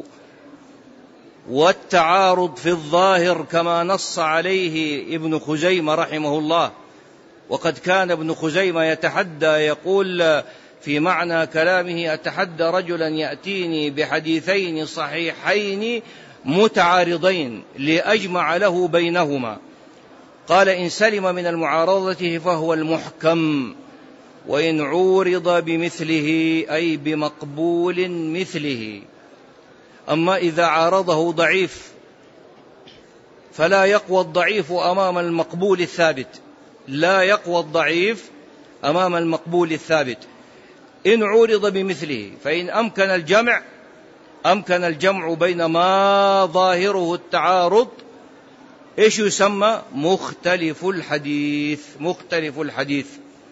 والتعارض في الظاهر كما نص عليه ابن خزيمة رحمه الله، وقد كان ابن خزيمة يتحدى يقول في معنى كلامه: أتحدى رجلا يأتيني بحديثين صحيحين متعارضين لأجمع له بينهما. قال: إن سلم من المعارضة فهو المحكم، وإن عورض بمثله أي بمقبول مثله. أما إذا عارضه ضعيف فلا يقوى الضعيف أمام المقبول الثابت، لا يقوى الضعيف أمام المقبول الثابت. إن عورض بمثله فإن أمكن الجمع بين ما ظاهره التعارض، إيش يسمى؟ مختلف الحديث.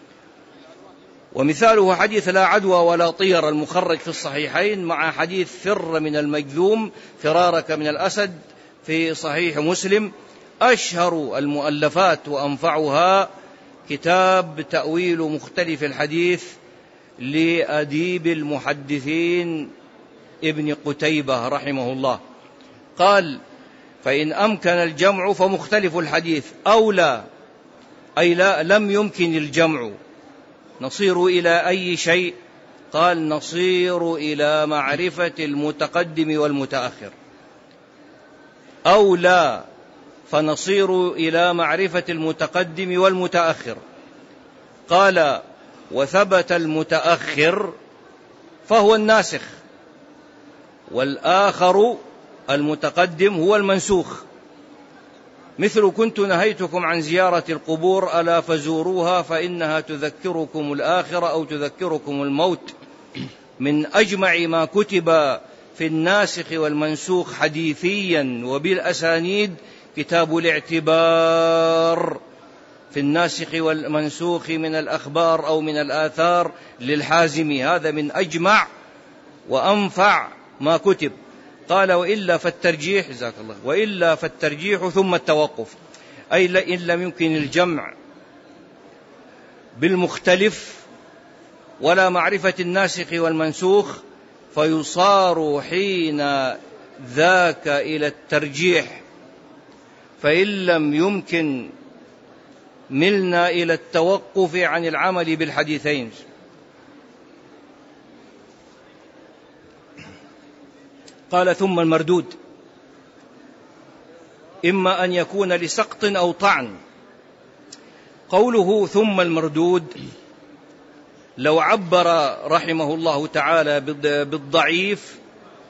ومثاله حديث لا عدوى ولا طير المخرج في الصحيحين، مع حديث فر من المجذوم فرارك من الأسد في صحيح مسلم. أشهر المؤلفات وأنفعها كتاب تأويل مختلف الحديث لأديب المحدثين ابن قتيبة رحمه الله. قال: فإن أمكن الجمع فمختلف الحديث، أو لا، أي لا لم يمكن الجمع، نصير إلى أي شيء؟ قال: نصير إلى معرفة المتقدم والمتأخر. أو لا، فنصير إلى معرفة المتقدم والمتأخر. قال: وثبت المتأخر فهو الناسخ، والآخر المتقدم هو المنسوخ. مثل: كنت نهيتكم عن زيارة القبور ألا فزوروها فإنها تذكركم الآخرة أو تذكركم الموت. من أجمع ما كتب في الناسخ والمنسوخ حديثيا وبالأسانيد كتاب الاعتبار في الناسخ والمنسوخ من الأخبار أو من الآثار للحازمي، هذا من أجمع وأنفع ما كتب. قال: وإلا فالترجيح، جزاك الله، وإلا فالترجيح ثم التوقف، أي إن لم يمكن الجمع بالمختلف ولا معرفة الناسخ والمنسوخ، فيصار حين ذاك إلى الترجيح، فإن لم يمكن ملنا إلى التوقف عن العمل بالحديثين. قال: ثم المردود إما أن يكون لسقط أو طعن. قوله ثم المردود، لو عبر رحمه الله تعالى بالضعيف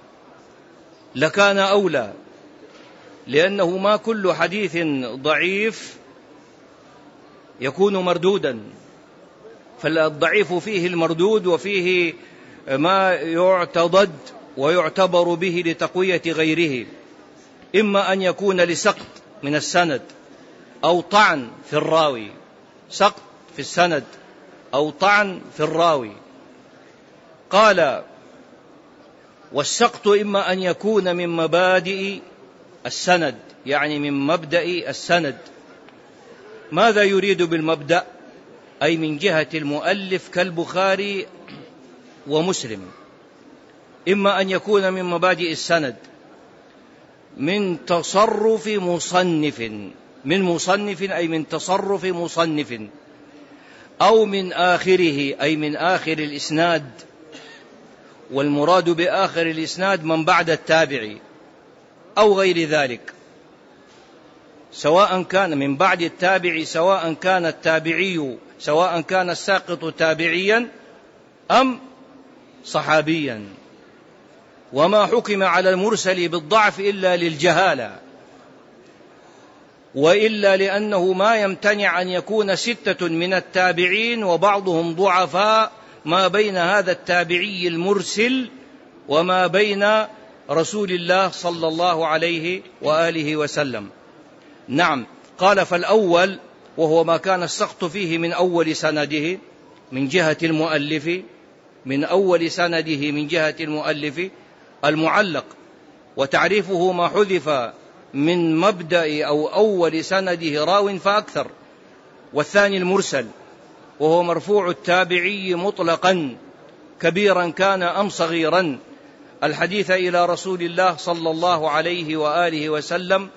لكان أولى، لأنه ما كل حديث ضعيف يكون مردودا، فالضعيف فيه المردود وفيه ما يعتضد ويعتبر به لتقوية غيره. إما أن يكون لسقط من السند أو طعن في الراوي، سقط في السند أو طعن في الراوي. قال: والسقط إما أن يكون من مبادئ السند، يعني من مبدأ السند. ماذا يريد بالمبدأ؟ أي من جهة المؤلف كالبخاري ومسلم. إما أن يكون من مبادئ السند من تصرف مصنف، من مصنف أي من تصرف مصنف، أو من آخره أي من آخر الإسناد، والمراد بآخر الإسناد من بعد التابع أو غير ذلك، سواء كان من بعد التابع، سواء كان التابعي، سواء كان الساقط تابعيا أم صحابيا. وما حكم على المرسل بالضعف إلا للجهالة، وإلا لأنه ما يمتنع أن يكون 6 من التابعين وبعضهم ضعفاء ما بين هذا التابعي المرسل وما بين رسول الله صلى الله عليه وآله وسلم. نعم. قال: فالأول وهو ما كان السقط فيه من أول سنده من جهة المؤلف، من أول سنده من جهة المؤلف المعلق، وتعريفه ما حذف من مبدأ أو أول سنده راو فأكثر، والثاني المرسل وهو مرفوع التابعي مطلقا كبيرا كان أم صغيرا الحديث إلى رسول الله صلى الله عليه وآله وسلم،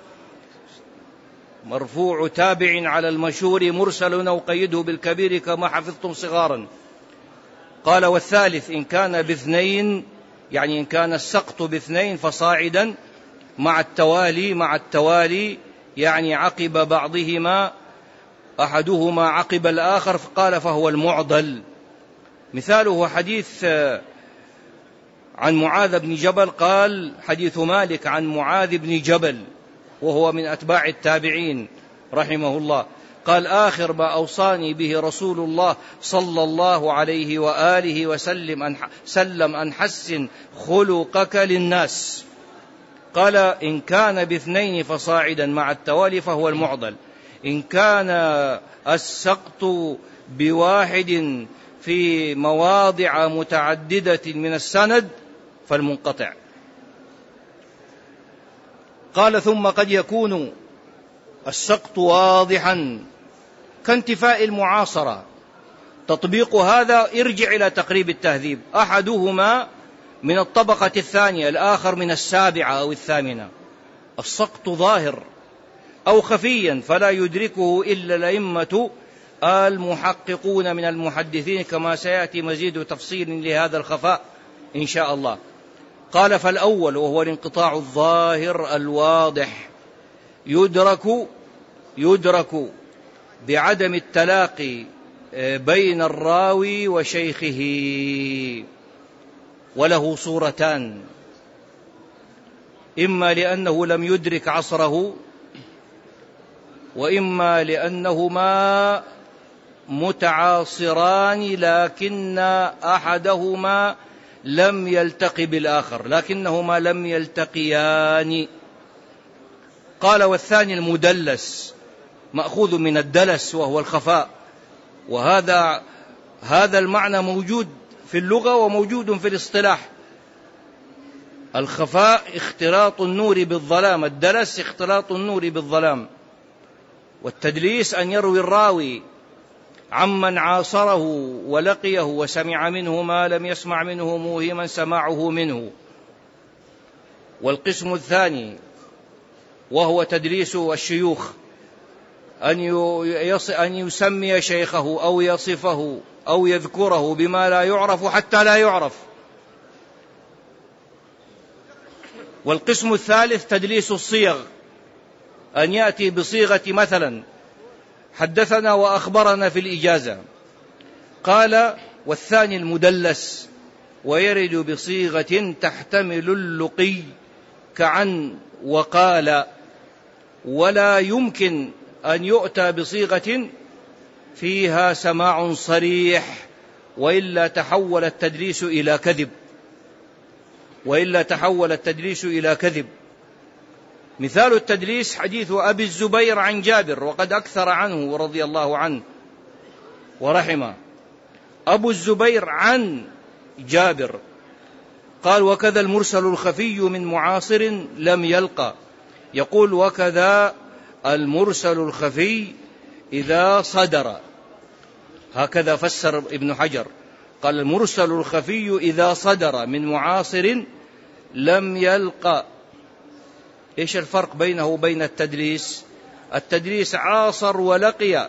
مرفوع تابع على المشهور مرسل أو قيده بالكبير كما حفظتم صغارا. قال والثالث إن كان باثنين، يعني إن كان السقط باثنين فصاعدا مع التوالي يعني عقب بعضهما أحدهما عقب الآخر، قال فهو المعضل. مثاله حديث عن معاذ بن جبل، قال حديث مالك عن معاذ بن جبل وهو من أتباع التابعين رحمه الله، قال آخر ما أوصاني به رسول الله صلى الله عليه وآله وسلم أن حسن خلقك للناس. قال إن كان باثنين فصاعدا مع التوالي فهو المعضل، إن كان السقط بواحد في مواضع متعددة من السند فالمنقطع. قال ثم قد يكون السقط واضحا كانتفاء المعاصرة. تطبيق هذا ارجع إلى تقريب التهذيب، أحدهما من الطبقة الثانية الآخر من السابعة أو الثامنة، السقط ظاهر أو خفيا فلا يدركه إلا الأئمة المحققون من المحدثين كما سيأتي مزيد تفصيل لهذا الخفاء إن شاء الله. قال فالأول وهو الانقطاع الظاهر الواضح يدرك بعدم التلاقي بين الراوي وشيخه، وله صورتان: إما لأنه لم يدرك عصره، وإما لأنهما متعاصران لكن أحدهما لم يلتقي بالآخر، لكنهما لم يلتقيان. قال والثاني المدلس، مأخوذ من الدلس وهو الخفاء، وهذا المعنى موجود في اللغة وموجود في الاصطلاح. الخفاء اختلاط النور بالظلام، الدلس اختلاط النور بالظلام. والتدليس أن يروي الراوي عمن عاصره ولقيه وسمع منه ما لم يسمع منه موهما سماعه منه. والقسم الثاني وهو تدليس الشيوخ، أن يسمي شيخه أو يصفه أو يذكره بما لا يعرف حتى لا يعرف. والقسم الثالث تدليس الصيغ، أن يأتي بصيغة مثلا حدثنا وأخبرنا في الإجازة. قال والثاني المدلس، ويرد بصيغة تحتمل اللقي كعن وقال، ولا يمكن أن يؤتى بصيغة فيها سماع صريح وإلا تحول التدليس إلى كذب. مثال التدليس حديث أبي الزبير عن جابر، وقد أكثر عنه رضي الله عنه ورحمه. أبو الزبير عن جابر، قال وكذا المرسل الخفي من معاصر لم يلقى. يقول وكذا المرسل الخفي إذا صدر، هكذا فسر ابن حجر، قال المرسل الخفي إذا صدر من معاصر لم يلقى. إيش الفرق بينه وبين التدليس؟ التدليس عاصر ولقي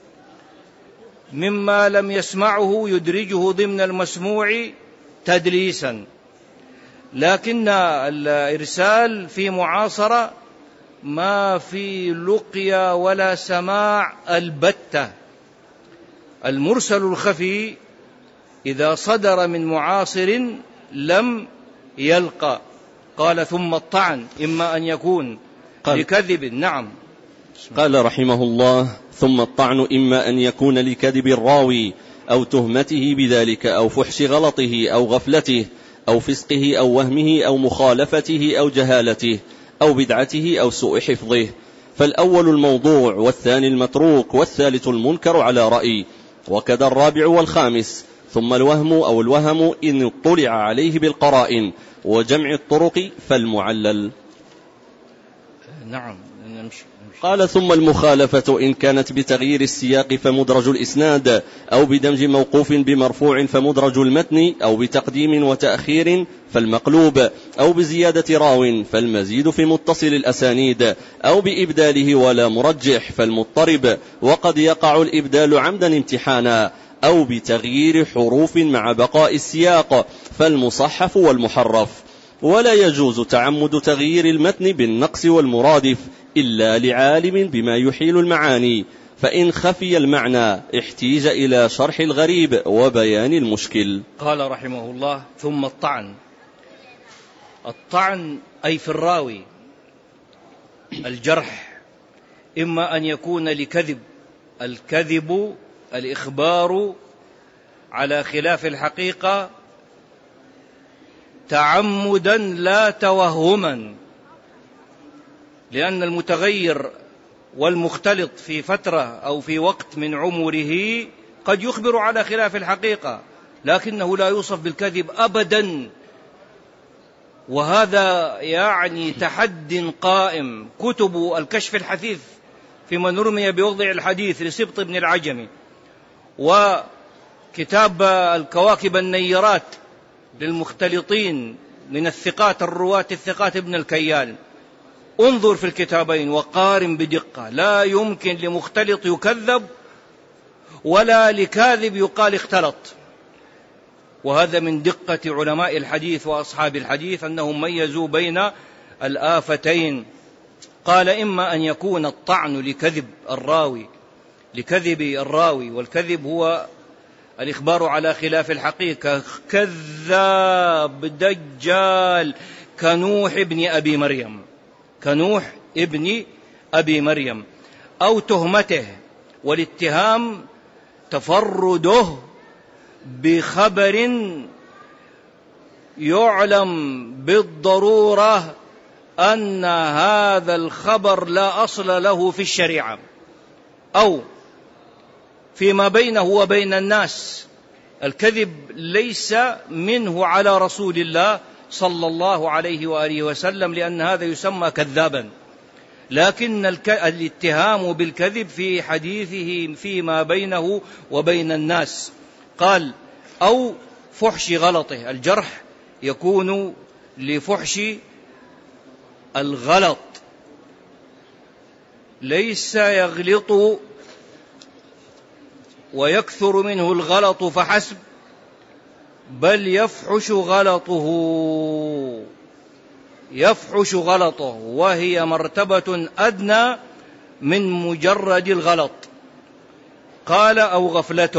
مما لم يسمعه يدرجه ضمن المسموع تدليسا، لكن الإرسال في معاصرة ما في لقيا ولا سماع البتة. المرسل الخفي إذا صدر من معاصر لم يلقى. قال ثم الطعن إما أن يكون لكذب. نعم. قال رحمه الله ثم الطعن إما أن يكون لكذب الراوي أو تهمته بذلك أو فحش غلطه أو غفلته أو فسقه أو وهمه أو مخالفته أو جهالته أو بدعته أو سوء حفظه. فالأول الموضوع والثاني المتروك والثالث المنكر على رأي، وكذا الرابع والخامس. ثم الوهم أو الوهم إن اطلع عليه بالقرائن وجمع الطرق فالمعلل. نعم. نمشي. قال: ثم المخالفة إن كانت بتغيير السياق فمدرج الإسناد، أو بدمج موقوف بمرفوع فمدرج المتن، أو بتقديم وتأخير فالمقلوب، أو بزيادة راو فالمزيد في متصل الأسانيد، أو بإبداله ولا مرجح فالمضطرب، وقد يقع الإبدال عمدا امتحانا، أو بتغيير حروف مع بقاء السياق فالمصحف والمحرف. ولا يجوز تعمد تغيير المتن بالنقص والمرادف إلا لعالم بما يحيل المعاني، فإن خفي المعنى احتيج إلى شرح الغريب وبيان المشكل. قال رحمه الله: ثم الطعن أي في الراوي. الجرح إما أن يكون لكذب، الكذب الإخبار على خلاف الحقيقة تعمدا لا توهما، لأن المتغير والمختلط في فترة أو في وقت من عمره قد يخبر على خلاف الحقيقة، لكنه لا يوصف بالكذب أبدا. وهذا يعني تحد قائم. كتب الكشف الحثيث في من رمي بوضع الحديث لسبط بن العجمي، وكتاب الكواكب النيرات للمختلطين من الثقات الرواة الثقات ابن الكيال، انظر في الكتابين وقارن بدقة. لا يمكن لمختلط يكذب ولا لكاذب يقال اختلط. وهذا من دقة علماء الحديث وأصحاب الحديث أنهم ميزوا بين الآفتين. قال: إما أن يكون الطعن لكذب الراوي، والكذب هو الإخبار على خلاف الحقيقة، كذاب دجال كنوح ابن أبي مريم، أو تهمته، والاتهام تفرده بخبر يعلم بالضرورة أن هذا الخبر لا أصل له في الشريعة، أو فيما بينه وبين الناس. الكذب ليس منه على رسول الله صلى الله عليه وآله وسلم، لأن هذا يسمى كذابا، لكن الاتهام بالكذب في حديثه فيما بينه وبين الناس. قال: أو فحش غلطه. الجرح يكون لفحش الغلط، ليس يغلط ويكثر منه الغلط فحسب، بل يفحش غلطه، وهي مرتبة أدنى من مجرد الغلط. قال: أو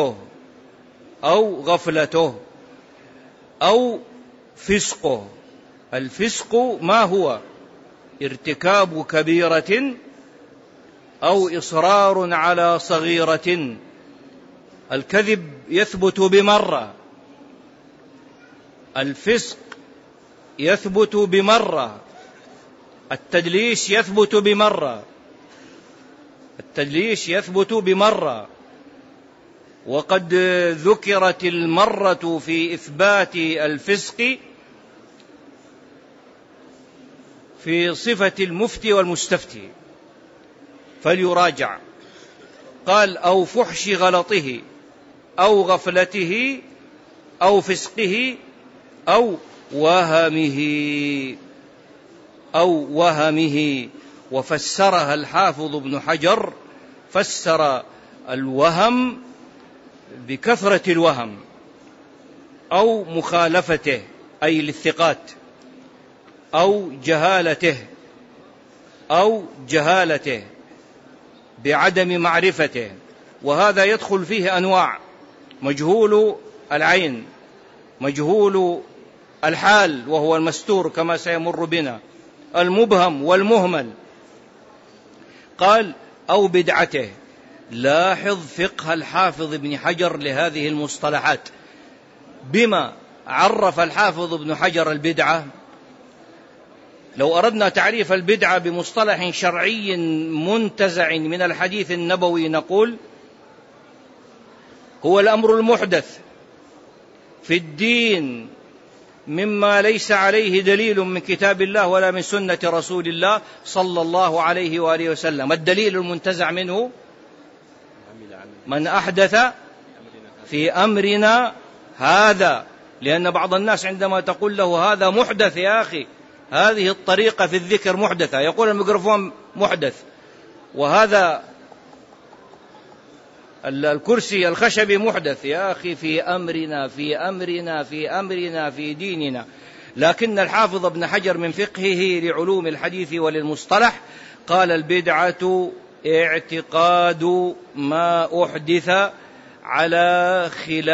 غفلته أو فسقه. الفسق ما هو؟ ارتكاب كبيرة أو إصرار على صغيرة. الكذب يثبت بمرة، الفسق يثبت بمرة، التدليس يثبت بمرة. وقد ذكرت المرة في إثبات الفسق في صفة المفتي والمستفتي، فليراجع. قال: أو فحش غلطه أو غفلته أو فسقه أو وهمه. وفسرها الحافظ ابن حجر، فسر الوهم بكثرة الوهم، أو مخالفته أي للثقات، أو جهالته بعدم معرفته. وهذا يدخل فيه أنواع: مجهول العين، مجهول الحال وهو المستور كما سيمر بنا، المبهم والمهمل. قال: أو بدعته. لاحظ فقه الحافظ ابن حجر لهذه المصطلحات. بما عرف الحافظ ابن حجر البدعة؟ لو أردنا تعريف البدعة بمصطلح شرعي منتزع من الحديث النبوي نقول: هو الأمر المحدث في الدين مما ليس عليه دليل من كتاب الله ولا من سنة رسول الله صلى الله عليه وآله وسلم. الدليل المنتزع منه من أحدث في أمرنا هذا، لأن بعض الناس عندما تقول له هذا محدث يا أخي، هذه الطريقة في الذكر محدثة، يقول الميكروفون محدث، وهذا الكرسي الخشبي محدث. يا أخي في أمرنا في أمرنا في أمرنا في ديننا. لكن الحافظ ابن حجر من فقهه لعلوم الحديث وللمصطلح قال البدعة اعتقاد ما أحدث على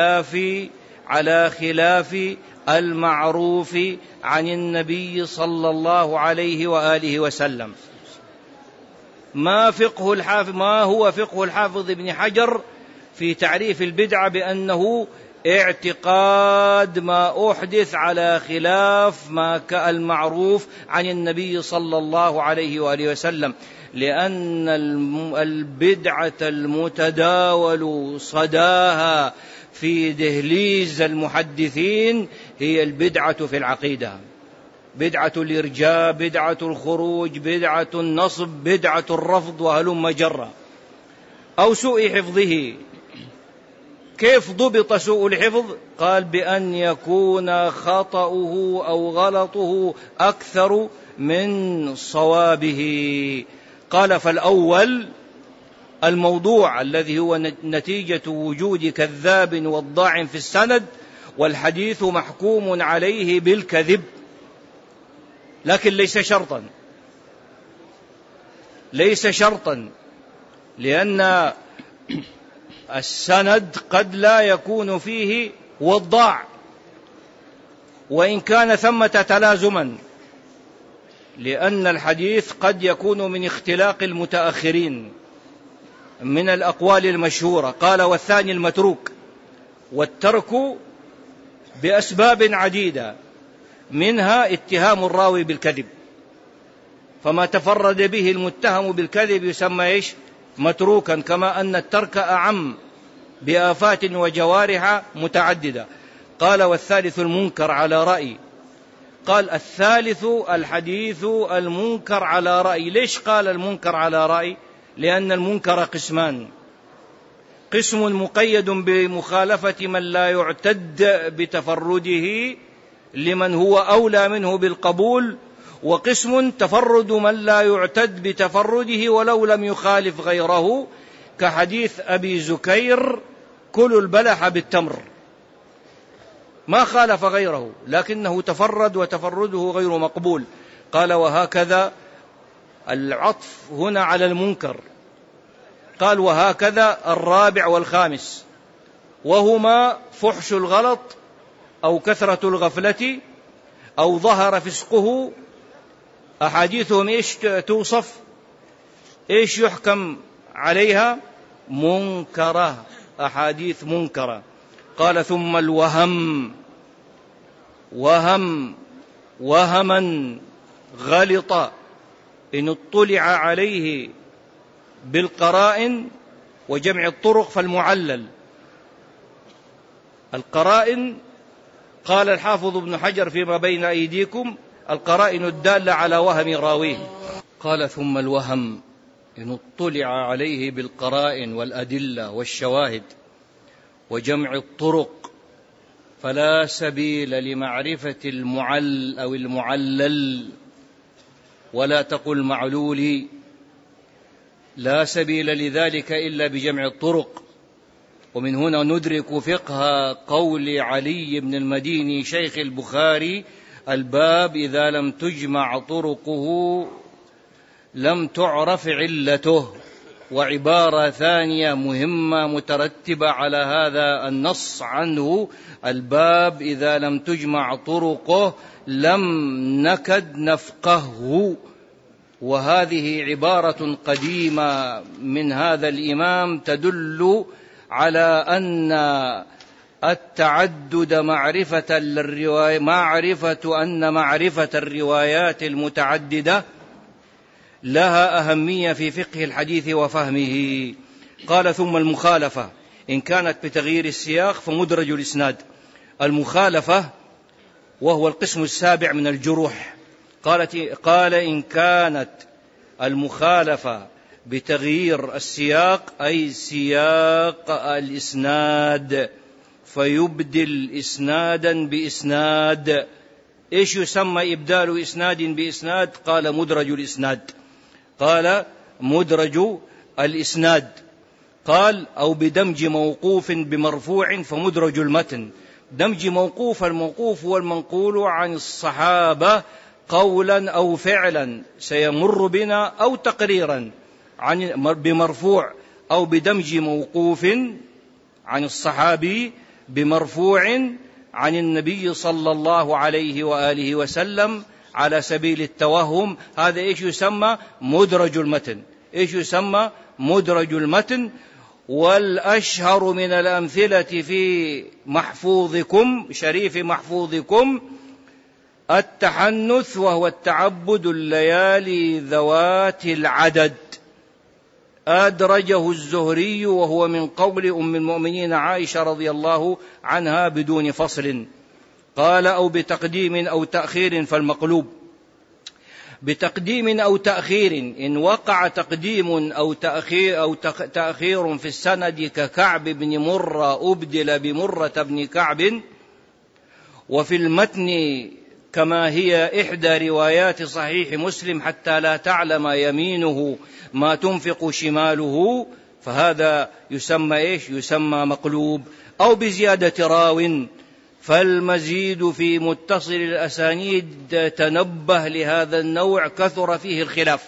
خلاف المعروف عن النبي صلى الله عليه وآله وسلم. ما هو فقه الحافظ ابن حجر في تعريف البدعة؟ بأنه اعتقاد ما أحدث على خلاف ما المعروف عن النبي صلى الله عليه وآله وسلم، لأن البدعة المتداول صداها في دهليز المحدثين هي البدعة في العقيدة، بدعة الإرجاء، بدعة الخروج، بدعة النصب، بدعة الرفض، وهلم جرا. أو سوء حفظه. كيف ضبط سوء الحفظ؟ قال بأن يكون خطأه أو غلطه أكثر من صوابه. قال فالأول الموضوع الذي هو نتيجة وجود كذاب وضاع في السند، والحديث محكوم عليه بالكذب، لكن ليس شرطا، لأن السند قد لا يكون فيه وضاع، وإن كان ثمة تلازما، لأن الحديث قد يكون من اختلاق المتأخرين من الأقوال المشهورة. قال والثاني المتروك، والترك بأسباب عديدة، منها اتهام الراوي بالكذب، فما تفرد به المتهم بالكذب يسمى متروكا، كما أن الترك أعم بآفات وجوارح متعددة. قال والثالث المنكر على رأي. قال الثالث الحديث المنكر على رأي. ليش قال المنكر على رأي؟ لأن المنكر قسمان: قسم مقيد بمخالفة من لا يعتد بتفرده لمن هو أولى منه بالقبول، وقسم تفرد من لا يعتد بتفرده ولو لم يخالف غيره، كحديث أبي زكير كلوا البلح بالتمر، ما خالف غيره لكنه تفرد وتفرده غير مقبول. قال وهكذا العطف هنا على المنكر. قال وهكذا الرابع والخامس، وهما فحش الغلط أو كثرة الغفلة أو ظهر فسقه. أحاديثهم إيش توصف؟ إيش يحكم عليها؟ منكرة، أحاديث منكرة. قال ثم الوهم، وهما غلط إن اطلع عليه بالقرائن وجمع الطرق فالمعلل. القرائن قال الحافظ ابن حجر فيما بين أيديكم القرائن الدالة على وهم راويه. قال ثم الوهم إن اطلع عليه بالقرائن والأدلة والشواهد وجمع الطرق فلا سبيل لمعرفة المعل أو المعلل، ولا تقل معلولي، لا سبيل لذلك إلا بجمع الطرق. ومن هنا ندرك فقه قول علي بن المديني شيخ البخاري: الباب إذا لم تجمع طرقه لم تعرف علته. وعبارة ثانية مهمة مترتبة على هذا النص عنه: الباب إذا لم تجمع طرقه لم نكد نفقهه. وهذه عبارة قديمة من هذا الإمام تدل على أن التعدد معرفة الروايات المتعددة لها أهمية في فقه الحديث وفهمه. قال ثم المخالفة إن كانت بتغيير السياق فمدرج الإسناد. المخالفة وهو القسم السابع من الجروح. قال إن كانت المخالفة بتغيير السياق أي سياق الإسناد فيبدل إسنادا بإسناد. إيش يسمى إبدال إسناد بإسناد؟ قال مدرج الإسناد. قال مدرج الإسناد. قال أو بدمج موقوف بمرفوع فمدرج المتن. دمج موقوف، الموقوف هو المنقول عن الصحابة قولا أو فعلا سيمر بنا، أو تقريرا بمرفوع، أو بدمج موقوف عن الصحابي بمرفوع عن النبي صلى الله عليه وآله وسلم على سبيل التوهم. هذا إيش يسمى؟ مدرج المتن. إيش يسمى؟ مدرج المتن. والأشهر من الأمثلة في محفوظكم، شريف محفوظكم، التحنث، وهو التعبد الليالي ذوات العدد. أدرجه الزهري وهو من قول أم المؤمنين عائشة رضي الله عنها بدون فصل. قال أو بتقديم أو تأخير فالمقلوب. بتقديم أو تأخير إن وقع تقديم أو تأخير في السند ككعب بن مرة أبدل بمرة بن كعب، وفي المتن كما هي إحدى روايات صحيح مسلم حتى لا تعلم يمينه ما تنفق شماله، فهذا يسمى إيش؟ يسمى مقلوب. أو بزيادة راو فالمزيد في متصل الأسانيد تنبه لهذا النوع كثر فيه الخلاف.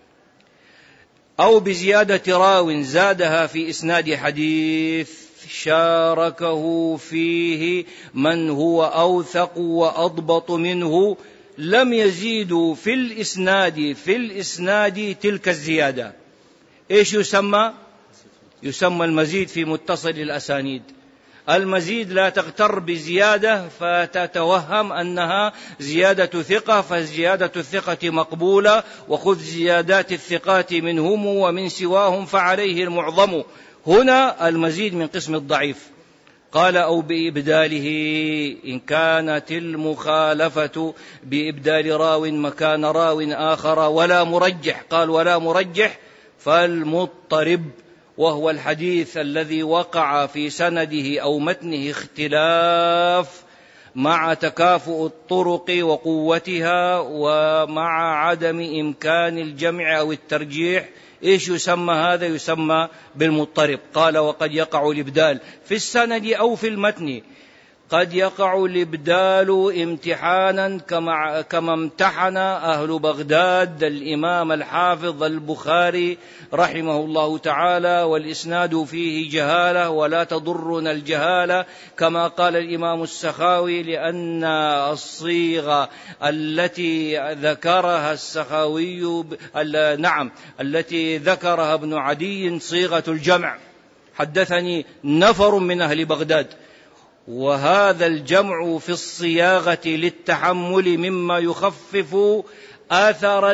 أو بزيادة راو زادها في إسناد حديث شاركه فيه من هو أوثق وأضبط منه لم يزيدوا في الإسناد تلك الزيادة. إيش يسمى؟ يسمى المزيد في متصل الأسانيد. المزيد لا تغتر بزيادة فتتوهم أنها زيادة ثقة، فزيادة الثقة مقبولة، وخذ زيادات الثقات منهم ومن سواهم فعليه المعظم. هنا المزيد من قسم الضعيف. قال أو بإبداله إن كانت المخالفة بإبدال راو مكان راو آخر ولا مرجح. قال ولا مرجح فالمضطرب، وهو الحديث الذي وقع في سنده أو متنه اختلاف مع تكافؤ الطرق وقوتها ومع عدم إمكان الجمع أو الترجيح. إيش يسمى هذا؟ يسمى بالمضطرب. قال وقد يقع الإبدال في السند أو في المتن. قد يقع الإبدال امتحانا كما امتحن أهل بغداد الإمام الحافظ البخاري رحمه الله تعالى، والإسناد فيه جهالة ولا تضرنا الجهالة، كما قال الإمام السخاوي لأن الصيغة التي ذكرها السخاوي التي ذكرها ابن عدي صيغة الجمع. حدثني نفر من أهل بغداد، وهذا الجمع في الصياغة للتحمل مما يخفف آثر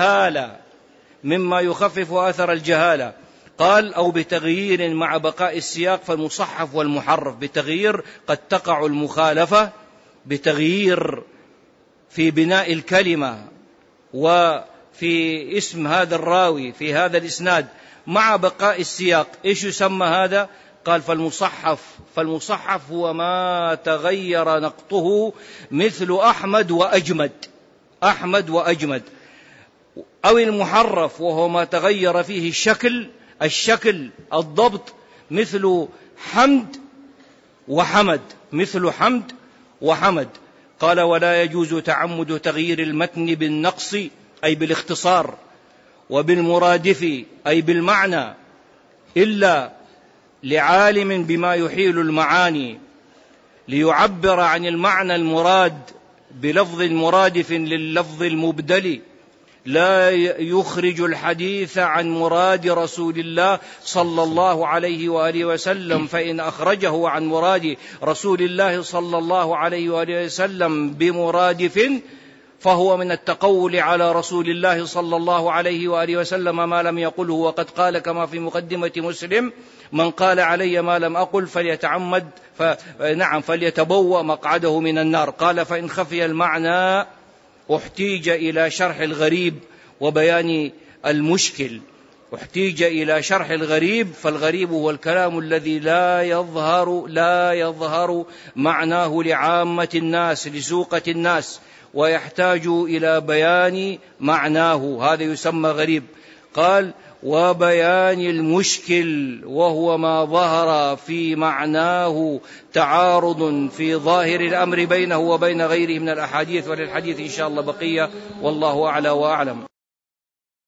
الجهالة. قال أو بتغيير مع بقاء السياق فالمصحف والمحرف. بتغيير قد تقع المخالفة بتغيير في بناء الكلمة وفي اسم هذا الراوي في هذا الإسناد مع بقاء السياق. إيش يسمى هذا؟ قال فالمصحف هو ما تغير نقطه مثل أحمد وأجمد. أو المحرف وهو ما تغير فيه الشكل الضبط مثل حمد وحمد. قال ولا يجوز تعمد تغيير المتن بالنقص أي بالاختصار، وبالمرادف أي بالمعنى، إلا لعالم بما يحيل المعاني ليعبر عن المعنى المراد بلفظ مرادف لللفظ المبدل، لا يخرج الحديث عن مراد رسول الله صلى الله عليه وآله وسلم، فإن أخرجه عن مراد رسول الله صلى الله عليه وآله وسلم بمرادف فهو من التقول على رسول الله صلى الله عليه وآله وسلم ما لم يقله، وقد قال كما في مقدمة مسلم: من قال علي ما لم أقل فليتبوأ مقعده من النار. قال: فإن خفي المعنى احتيج إلى شرح الغريب وبيان المشكل. احتيج إلى شرح الغريب، فالغريب هو الكلام الذي لا يظهر معناه لعامة الناس، لسوقة الناس، ويحتاج إلى بيان معناه، هذا يسمى غريب. قال: وبيان المشكل، وهو ما ظهر في معناه تعارض في ظاهر الأمر بينه وبين غيره من الأحاديث. وللحديث إن شاء الله بقية، والله أعلى وأعلم.